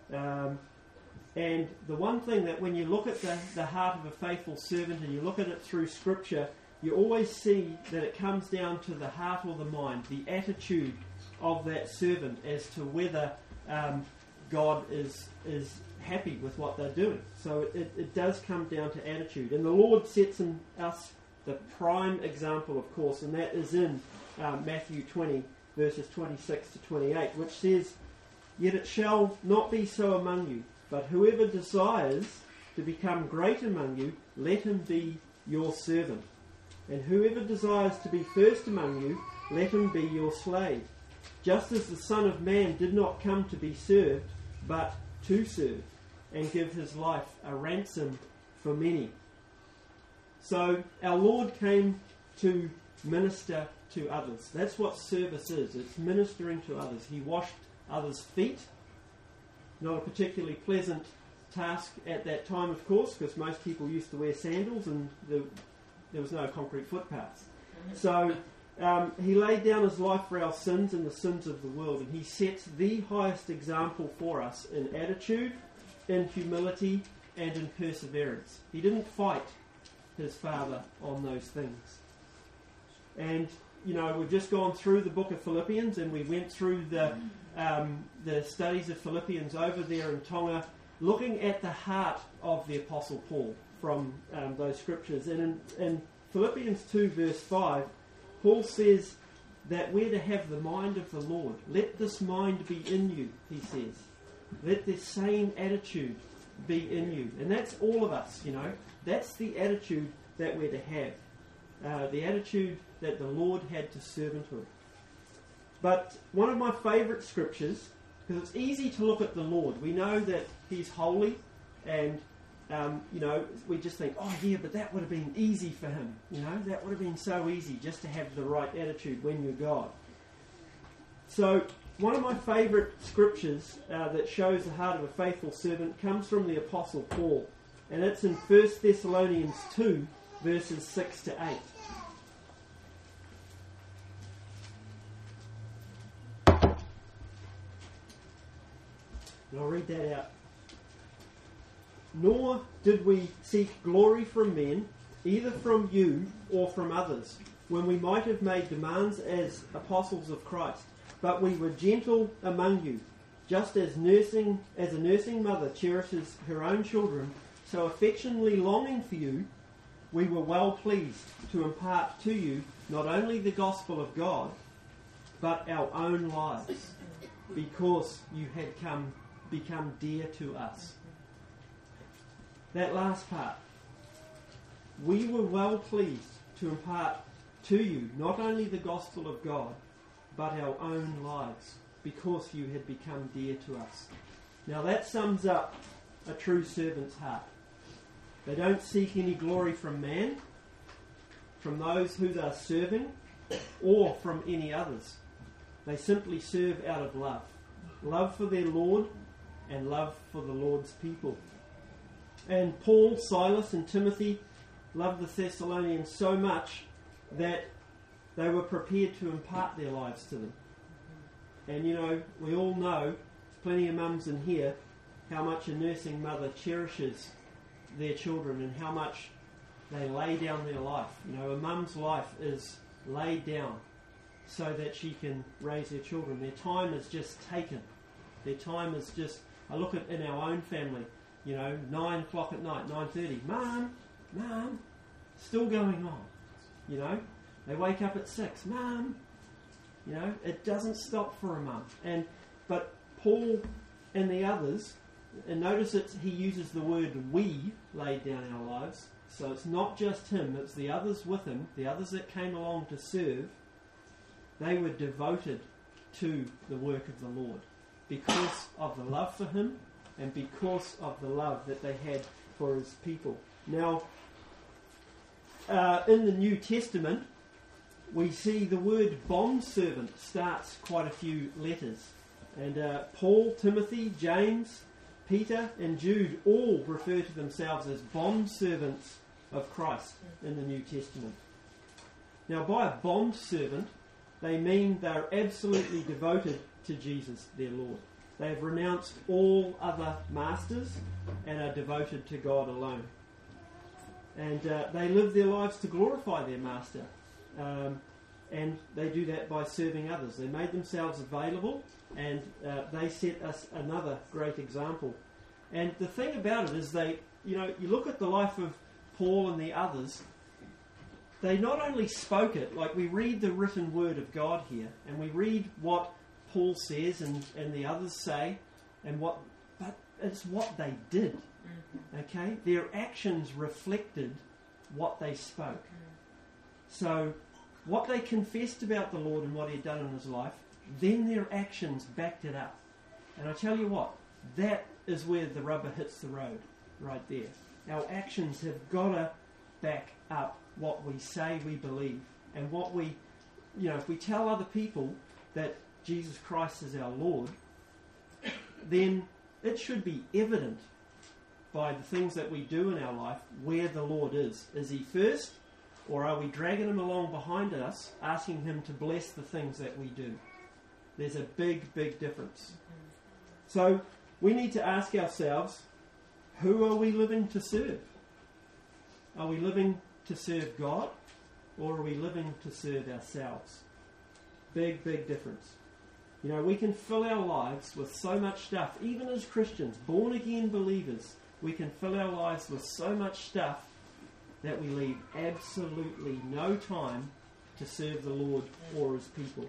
And the one thing that when you look at the heart of a faithful servant and you look at it through Scripture, you always see that it comes down to the heart or the mind, the attitude of that servant as to whether God is happy with what they're doing. So it does come down to attitude. And the Lord sets in us the prime example, of course, and that is in Matthew 20, verses 26 to 28, which says, "Yet it shall not be so among you, but whoever desires to become great among you, let him be your servant. And whoever desires to be first among you, let him be your slave. Just as the Son of Man did not come to be served, but to serve, and give his life a ransom for many." So our Lord came to minister to others. That's what service is. It's ministering to others. He washed others' feet. Not a particularly pleasant task at that time, of course, because most people used to wear sandals and there was no concrete footpaths. So he laid down his life for our sins and the sins of the world, and he sets the highest example for us in attitude, in humility, and in perseverance. He didn't fight his Father on those things. And, we've just gone through the book of Philippians, and we went through the studies of Philippians over there in Tonga, looking at the heart of the Apostle Paul from those scriptures. And in Philippians 2 verse 5, Paul says that we're to have the mind of the Lord. Let this mind be in you, he says. Let this same attitude be in you. And that's all of us, you know. That's the attitude that we're to have. The attitude that the Lord had to servanthood. But one of my favourite scriptures, because it's easy to look at the Lord. We know that he's holy, and you know, we just think, oh yeah, but that would have been easy for him. You know, that would have been so easy just to have the right attitude when you're God. So one of my favourite scriptures that shows the heart of a faithful servant comes from the Apostle Paul, and it's in 1 Thessalonians 2, verses 6 to 8. And I'll read that out. Nor did we seek glory from men, either from you or from others, when we might have made demands as apostles of Christ. But we were gentle among you, just as a nursing mother cherishes her own children, so affectionately longing for you, we were well pleased to impart to you not only the gospel of God, but our own lives, because you had become dear to us. That last part. We were well pleased to impart to you not only the gospel of God, but our own lives, because you had become dear to us. Now that sums up a true servant's heart. They don't seek any glory from man, from those who they are serving, or from any others. They simply serve out of love. Love for their Lord and love for the Lord's people. And Paul, Silas and Timothy loved the Thessalonians so much that they were prepared to impart their lives to them. And you know, we all know, there's plenty of mums in here, how much a nursing mother cherishes their children and how much they lay down their life. You know, a mum's life is laid down so that she can raise their children. Their time is just taken. Their time is just, I look at in our own family, you know, 9 o'clock at night, 9:30, Mum, still going on, you know. They wake up at 6, Mum, you know, it doesn't stop for a mum. But Paul and the others, and notice he uses the word we laid down our lives, so it's not just him, it's the others with him, the others that came along to serve. They were devoted to the work of the Lord because of the love for him and because of the love that they had for his people. Now, in the New Testament, we see the word bondservant starts quite a few letters. And Paul, Timothy, James, Peter and Jude all refer to themselves as bondservants of Christ in the New Testament. Now, by a bondservant, they mean they're absolutely devoted to Jesus, their Lord. They have renounced all other masters and are devoted to God alone. And they live their lives to glorify their master. And they do that by serving others. They made themselves available, and they set us another great example. And the thing about it is you look at the life of Paul and the others, they not only spoke it, like we read the written word of God here, and we read what Paul says and the others say, but it's what they did. Okay? Their actions reflected what they spoke. So what they confessed about the Lord and what he had done in his life, then their actions backed it up. And I tell you what, that is where the rubber hits the road, right there. Our actions have got to back up what we say we believe. And what we, if we tell other people that Jesus Christ is our Lord, then it should be evident by the things that we do in our life where the Lord is. Is he first, or are we dragging him along behind us, asking him to bless the things that we do? There's a big, big difference. So we need to ask ourselves, who are we living to serve? Are we living to serve God, or are we living to serve ourselves? Big, big difference. We can fill our lives with so much stuff, even as Christians, born-again believers, we can fill our lives with so much stuff that we leave absolutely no time to serve the Lord or His people.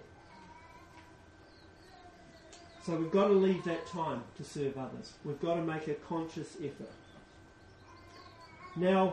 So we've got to leave that time to serve others. We've got to make a conscious effort. Now,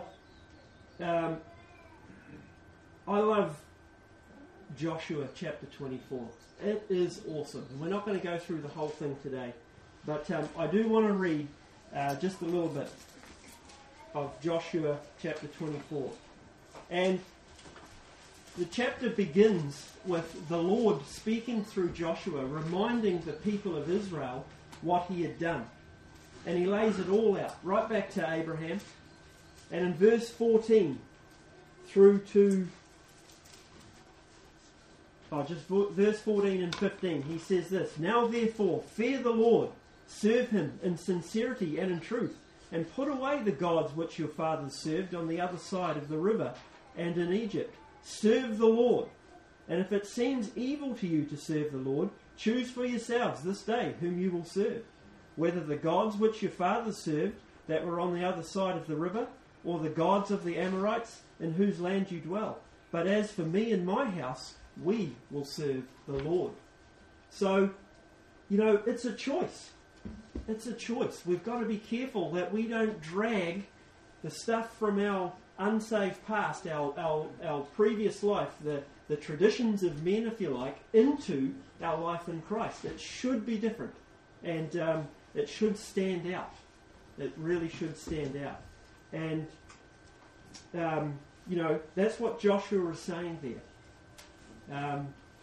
I love Joshua chapter 24. It is awesome. We're not going to go through the whole thing today, but I do want to read just a little bit of Joshua chapter 24. And the chapter begins with the Lord speaking through Joshua, reminding the people of Israel what He had done. And He lays it all out, right back to Abraham. And in verse 14 through to verse 14 and 15, He says this: "Now therefore fear the Lord, serve Him in sincerity and in truth, and put away the gods which your fathers served on the other side of the river and in Egypt. Serve the Lord. And if it seems evil to you to serve the Lord, choose for yourselves this day whom you will serve, whether the gods which your fathers served that were on the other side of the river, or the gods of the Amorites in whose land you dwell. But as for me and my house, we will serve the Lord." So, it's a choice. It's a choice. We've got to be careful that we don't drag the stuff from our unsaved past, our previous life, the traditions of men, if you like, into our life in Christ. It should be different. And it should stand out. It really should stand out. And, that's what Joshua is saying there.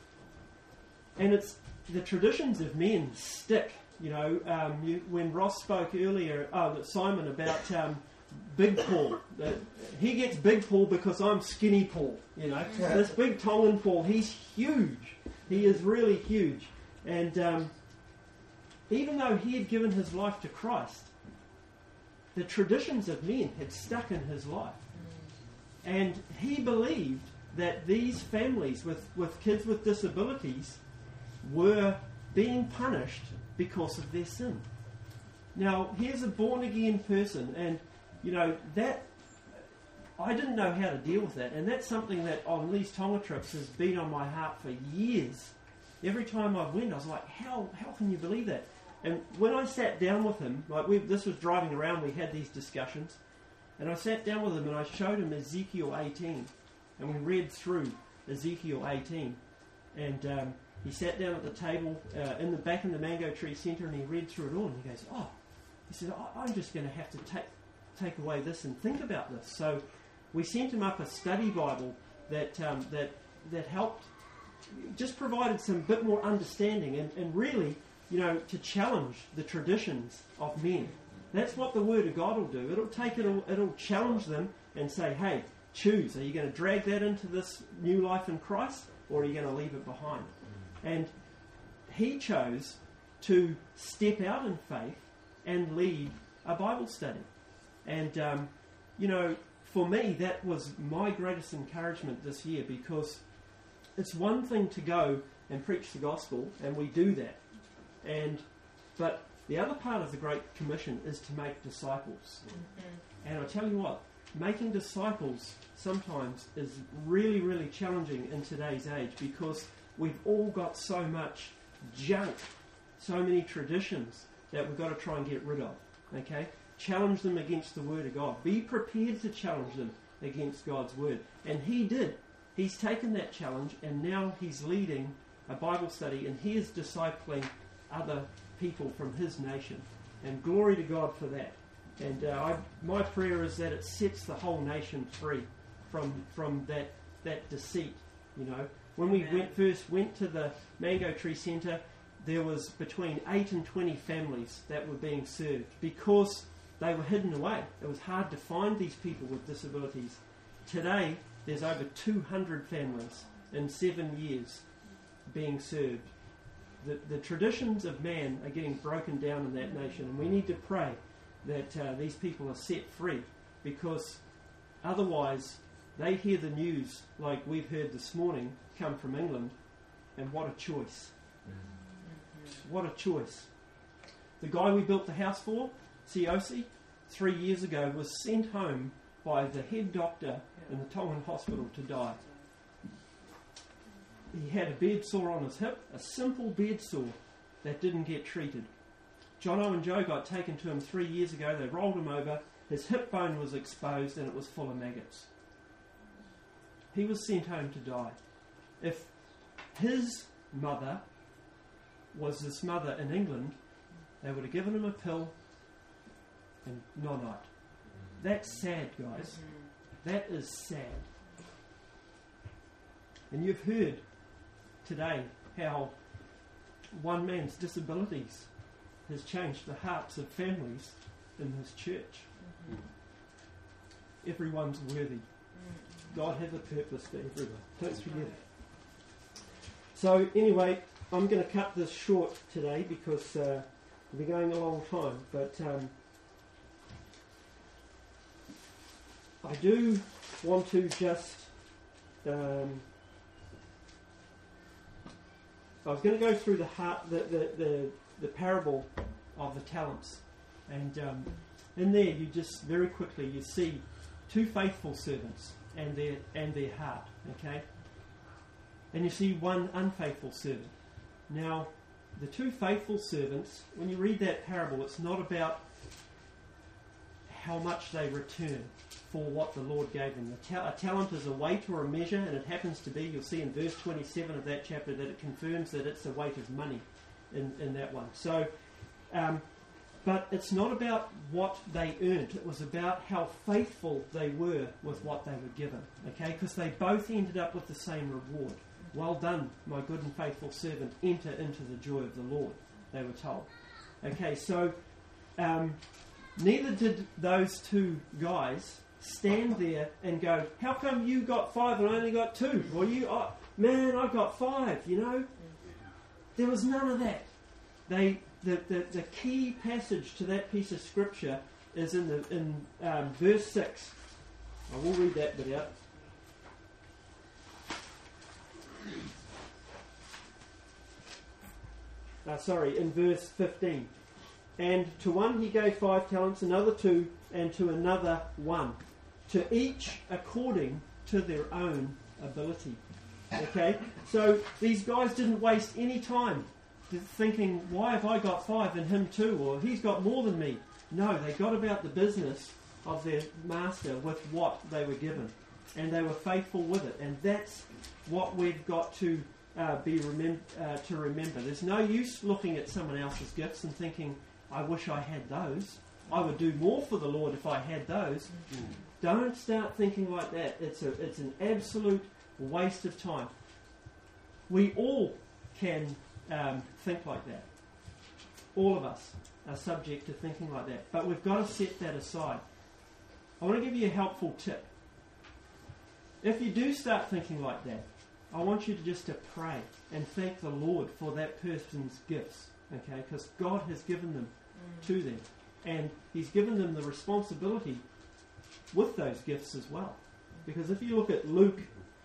And it's the traditions of men stick. When Ross spoke earlier, Simon, about Big Paul. He gets Big Paul because I'm Skinny Paul. This big Tongan Paul, he's huge. He is really huge. And even though he had given his life to Christ, the traditions of men had stuck in his life. And he believed that these families with kids with disabilities were being punished because of their sin. Now, here's a born-again person, and, that I didn't know how to deal with that, and that's something that on these Tonga trips has been on my heart for years. Every time I went, I was like, how can you believe that? And when I sat down with him, this was driving around, we had these discussions, and I sat down with him and I showed him Ezekiel 18, and we read through Ezekiel 18, and he sat down at the table in the back in the Mango Tree Centre, and he read through it all, and he goes, he said, I'm just going to have to take away this and think about this. So we sent him up a study Bible that helped, just provided some bit more understanding and really, to challenge the traditions of men. That's what the Word of God will do. It'll challenge them and say, hey, choose. Are you going to drag that into this new life in Christ, or are you going to leave it behind? And he chose to step out in faith and lead a Bible study. And, for me, that was my greatest encouragement this year, because it's one thing to go and preach the gospel, and we do that. But the other part of the Great Commission is to make disciples. Mm-hmm. And I tell you what, making disciples sometimes is really, really challenging in today's age, because we've all got so much junk, so many traditions that we've got to try and get rid of. Okay? Challenge them against the Word of God. Be prepared to challenge them against God's Word. And he did. He's taken that challenge, and now he's leading a Bible study, and he is discipling other people from his nation. And glory to God for that. And my prayer is that it sets the whole nation free from that deceit. When we first went to the Mango Tree Centre, there was between 8 and 20 families that were being served because they were hidden away. It was hard to find these people with disabilities. Today, there's over 200 families in 7 years being served. The traditions of man are getting broken down in that nation, and we need to pray that these people are set free, because otherwise they hear the news like we've heard this morning come from England, and what a choice. What a choice. The guy we built the house for, Siosi, 3 years ago was sent home by the head doctor in the Tongan hospital to die. he had a bed sore on his hip, a simple bed sore that didn't get treated. Jono and Joe got taken to him 3 years ago. They rolled him over. His hip bone was exposed and it was full of maggots. He was sent home to die. If his mother was this mother in England, they would have given him a pill and nonite. That's sad, guys. That is sad. And you've heard today how one man's disabilities has changed the hearts of families in this church. Everyone's worthy. God has a purpose for everyone. Don't forget it. So anyway, I'm going to cut this short today because we'll be going a long time. But I do want to just... I was going to go through the parable of the talents, and in there you just very quickly you see two faithful servants and their heart, okay, and you see one unfaithful servant. Now, the two faithful servants, when you read that parable, it's not about how much they return for what the Lord gave them. A talent is a weight or a measure, and it happens to be, you'll see in verse 27 of that chapter, that it confirms that it's a weight of money in that one. So, but it's not about what they earned. It was about how faithful they were with what they were given. Okay, because they both ended up with the same reward. Well done, my good and faithful servant. Enter into the joy of the Lord, they were told. Okay, so neither did those two guys stand there and go, how come you got 5 and I only got 2? Or man, I got 5, you know? There was none of that. The key passage to that piece of scripture is in verse 6. I will read that bit out. In verse 15. And to one he gave 5 talents, another 2, and to another 1. To each according to their own ability. Okay? So these guys didn't waste any time thinking, why have I got 5 and him 2? Or he's got more than me. No, they got about the business of their master with what they were given. And they were faithful with it. And that's what we've got to remember. There's no use looking at someone else's gifts and thinking, I wish I had those. I would do more for the Lord if I had those. Don't start thinking like that. It's an absolute waste of time. We all can think like that. All of us are subject to thinking like that. But we've got to set that aside. I want to give you a helpful tip. If you do start thinking like that, I want you to just to pray and thank the Lord for that person's gifts. Okay? Because God has given them to them. And He's given them the responsibility with those gifts as well. Because if you look at Luke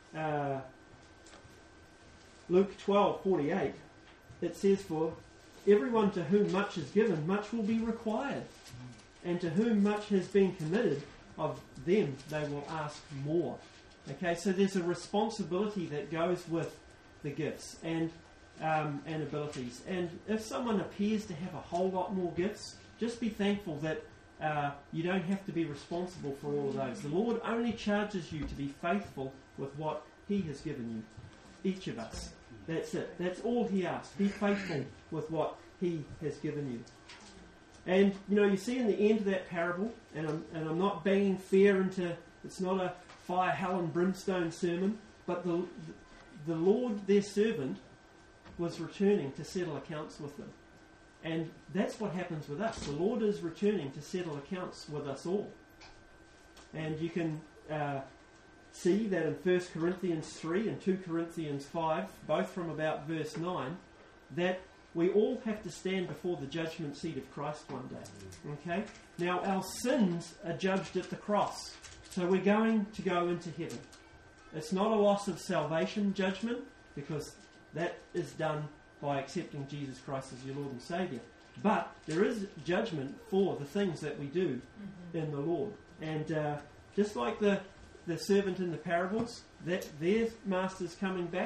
12:48, it says, for everyone to whom much is given, much will be required. And to whom much has been committed, of them they will ask more. Okay, so there's a responsibility that goes with the gifts and abilities. And if someone appears to have a whole lot more gifts, just be thankful that you don't have to be responsible for all of those. The Lord only charges you to be faithful with what He has given you, each of us. That's it. That's all He asks. Be faithful with what He has given you. And, you see in the end of that parable, and I'm not banging fear into, it's not a fire, hell and brimstone sermon, but the Lord, their servant, was returning to settle accounts with them. And that's what happens with us. The Lord is returning to settle accounts with us all. And you can see that in 1 Corinthians 3 and 2 Corinthians 5, both from about verse 9, that we all have to stand before the judgment seat of Christ one day. Okay? Now, our sins are judged at the cross. So we're going to go into heaven. It's not a loss of salvation judgment, because that is done by accepting Jesus Christ as your Lord and Saviour. But there is judgment for the things that we do in the Lord. And just like the servant in the parables, that their master's coming back,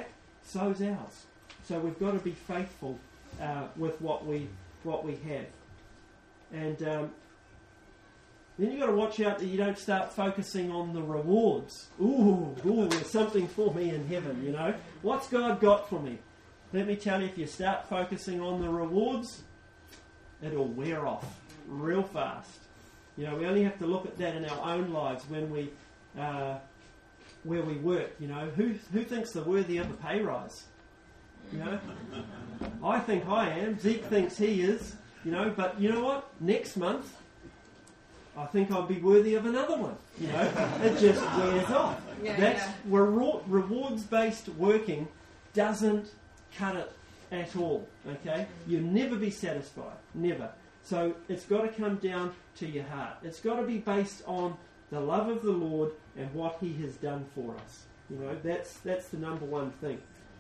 so's ours. So we've got to be faithful with what we have. And then you've got to watch out that you don't start focusing on the rewards. Ooh, there's something for me in heaven, you know. What's God got for me? Let me tell you, if you start focusing on the rewards, it'll wear off real fast. You know, we only have to look at that in our own lives when we, where we work. You know, who thinks they're worthy of a pay rise? You know, I think I am. Zeke thinks he is. You know, but you know what? Next month, I think I'll be worthy of another one. You know, it just wears off. Rewards-based working doesn't cut it at all. Okay, you'll never be satisfied. Never. So it's got to come down to your heart. It's got to be based on the love of the Lord and what He has done for us. You know, that's the number one thing.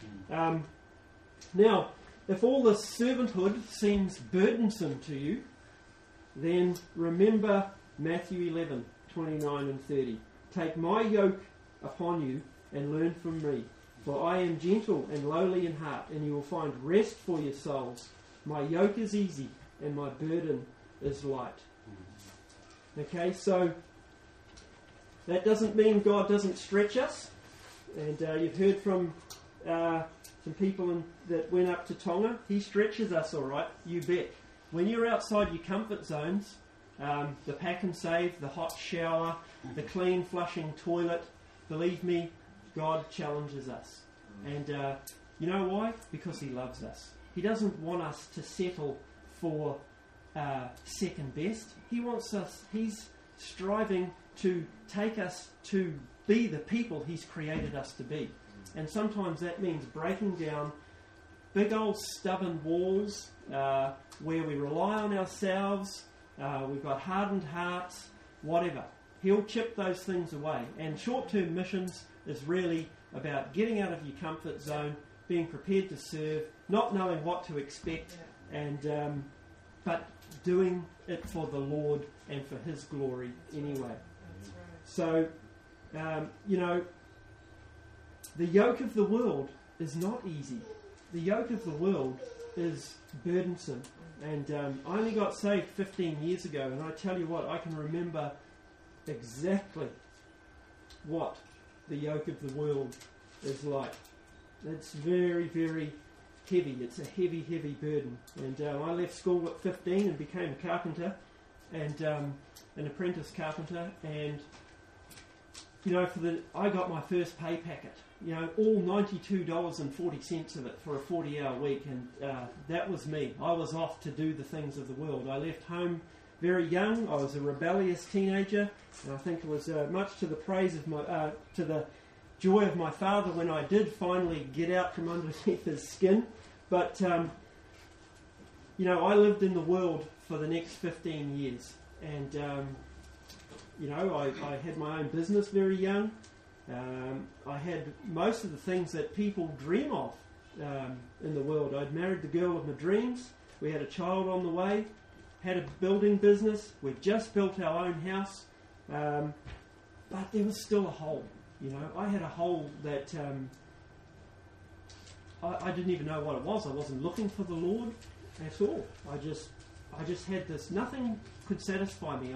Now, if all this servanthood seems burdensome to you, then remember Matthew 11:29 and 30. Take my yoke upon you and learn from me, for I am gentle and lowly in heart, and you will find rest for your souls. My yoke is easy and my burden is light. Okay, so that doesn't mean God doesn't stretch us. And you've heard from some people that went up to Tonga. He stretches us all right, you bet. When you're outside your comfort zones, the pack and save, the hot shower, the clean flushing toilet, believe me, God challenges us. And you know why? Because He loves us. He doesn't want us to settle for second best. He wants us, He's striving to take us to be the people He's created us to be. And sometimes that means breaking down big old stubborn walls where we rely on ourselves, we've got hardened hearts, whatever. He'll chip those things away. And short-term missions is really about getting out of your comfort zone, being prepared to serve, not knowing what to expect, and but doing it for the Lord and for His glory anyway. So, you know, the yoke of the world is not easy. The yoke of the world is burdensome. And I only got saved 15 years ago, and I tell you what, I can remember exactly what the yoke of the world is like. It's very, very heavy. It's a heavy, heavy burden. And I left school at 15 and became a carpenter, and an apprentice carpenter. And you know, I got my first pay packet. You know, all $92.40 of it for a 40-hour week, and that was me. I was off to do the things of the world. I left home very young. I was a rebellious teenager, and I think it was much to the praise of to the joy of my father when I did finally get out from underneath his skin. But you know, I lived in the world for the next 15 years, and you know, I had my own business very young. I had most of the things that people dream of in the world. I'd married the girl of my dreams. We had a child on the way. Had a building business. We'd just built our own house. But there was still a hole. You know, I had a hole that I didn't even know what it was. I wasn't looking for the Lord at all. I just had this. Nothing could satisfy me.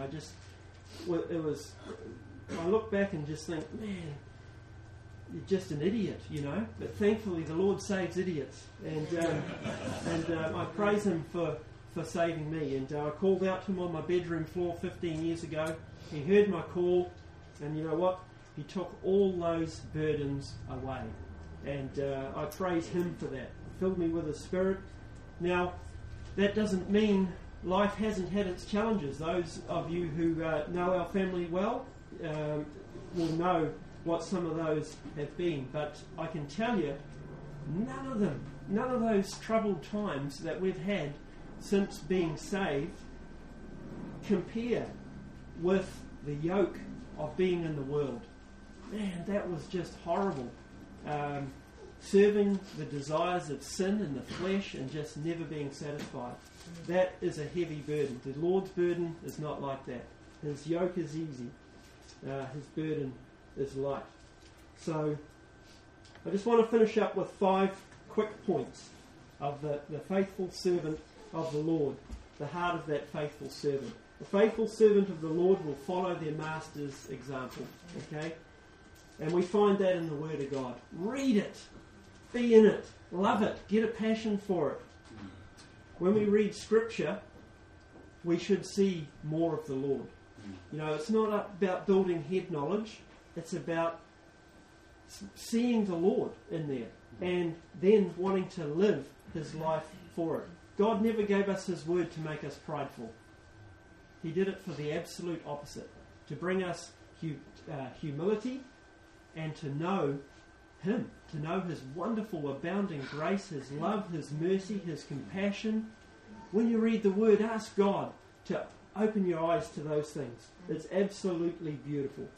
I look back and just think, man, you're just an idiot, you know. But thankfully, the Lord saves idiots, and I praise Him for saving me. And I called out to Him on my bedroom floor 15 years ago. He heard my call, and you know what? He took all those burdens away, and I praise Him for that. He filled me with His Spirit. Now, that doesn't mean life hasn't had its challenges. Those of you who know our family well will know what some of those have been. But I can tell you, none of those troubled times that we've had since being saved compare with the yoke of being in the world. Man, that was just horrible. Serving the desires of sin and the flesh and just never being satisfied. That is a heavy burden. The Lord's burden is not like that. His yoke is easy. His burden is light. So, I just want to finish up with 5 quick points of the faithful servant of the Lord, the heart of that faithful servant. The faithful servant of the Lord will follow their master's example, okay? And we find that in the Word of God. Read it. Be in it. Love it. Get a passion for it. When we read Scripture, we should see more of the Lord. You know, it's not about building head knowledge. It's about seeing the Lord in there and then wanting to live His life for it. God never gave us His Word to make us prideful. He did it for the absolute opposite, to bring us humility and to know Him, to know His wonderful abounding grace, His love, His mercy, His compassion. When you read the Word, ask God to open your eyes to those things. It's absolutely beautiful.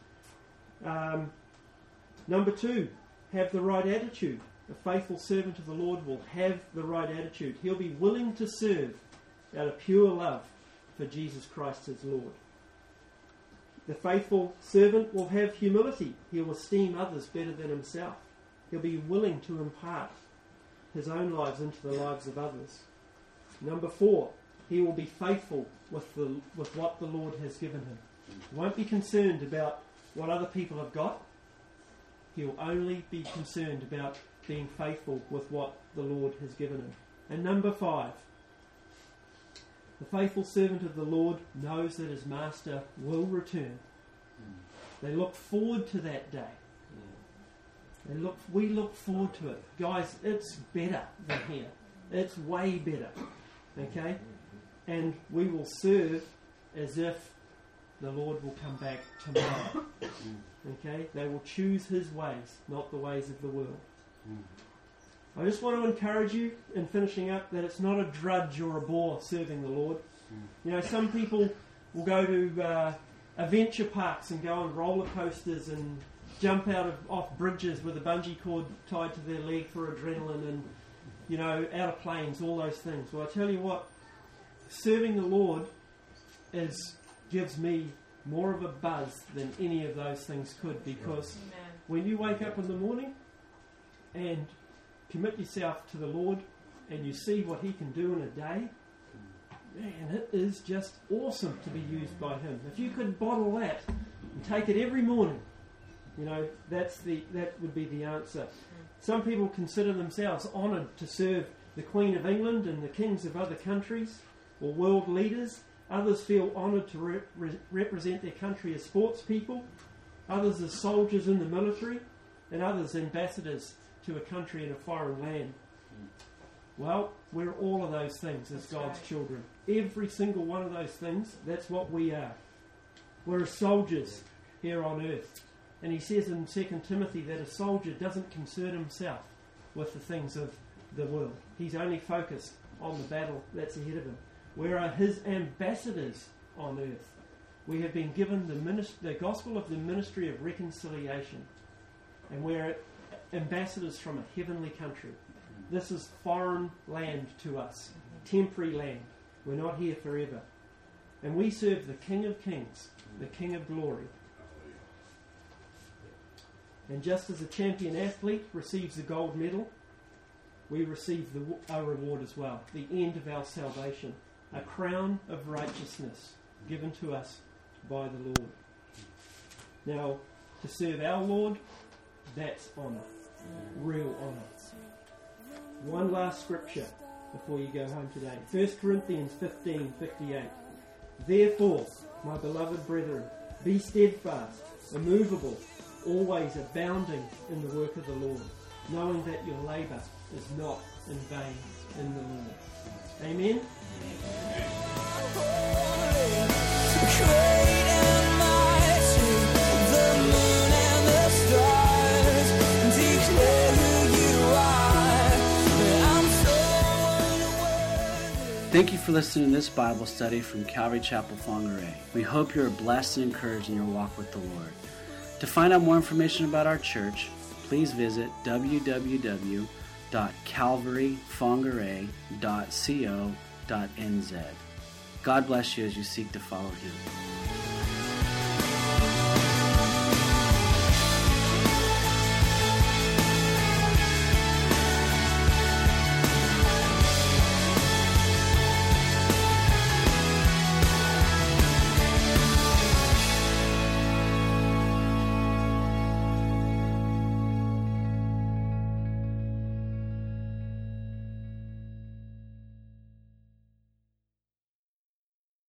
Number 2, have the right attitude. A faithful servant of the Lord will have the right attitude. He'll be willing to serve out of pure love for Jesus Christ as Lord. The faithful servant will have humility. He'll esteem others better than himself. He'll be willing to impart his own lives into the lives of others. Number 4, he will be faithful with what the Lord has given him. He won't be concerned about what other people have got. He'll only be concerned about being faithful with what the Lord has given him. And number 5, the faithful servant of the Lord knows that his master will return. They look forward to that day. We look forward to it. Guys, it's better than here. It's way better. Okay? And we will serve as if the Lord will come back tomorrow. Okay? They will choose His ways, not the ways of the world. I just want to encourage you in finishing up that it's not a drudge or a bore serving the Lord. You know, some people will go to adventure parks and go on roller coasters and jump off bridges with a bungee cord tied to their leg for adrenaline and, you know, out of planes, all those things. Well, I tell you what, serving the Lord gives me more of a buzz than any of those things could, because when you wake up in the morning and commit yourself to the Lord and you see what He can do in a day, man, it is just awesome to be used by Him. If you could bottle that and take it every morning, you know, that would be the answer. Some people consider themselves honoured to serve the Queen of England and the kings of other countries or world leaders. Others feel honoured to represent their country as sports people. Others as soldiers in the military, and others ambassadors to a country in a foreign land. Well, we're all of those things as God's children. Every single one of those things, that's what we are. We're soldiers here on earth. And he says in 2 Timothy that a soldier doesn't concern himself with the things of the world. He's only focused on the battle that's ahead of him. We are His ambassadors on earth. We have been given the gospel of the ministry of reconciliation. And we're ambassadors from a heavenly country. This is foreign land to us, temporary land. We're not here forever. And we serve the King of Kings, the King of Glory. And just as a champion athlete receives a gold medal, we receive our reward as well, the end of our salvation, a crown of righteousness given to us by the Lord. Now, to serve our Lord, that's honour, real honour. One last scripture before you go home today. 1 Corinthians 15:58. Therefore, my beloved brethren, be steadfast, immovable, always abounding in the work of the Lord, knowing that your labour is not in vain in the Lord. Amen? Thank you for listening to this Bible study from Calvary Chapel, Whangarei. We hope you are blessed and encouraged in your walk with the Lord. To find out more information about our church, please visit www.calvarywhangarei.co.nz. God bless you as you seek to follow Him.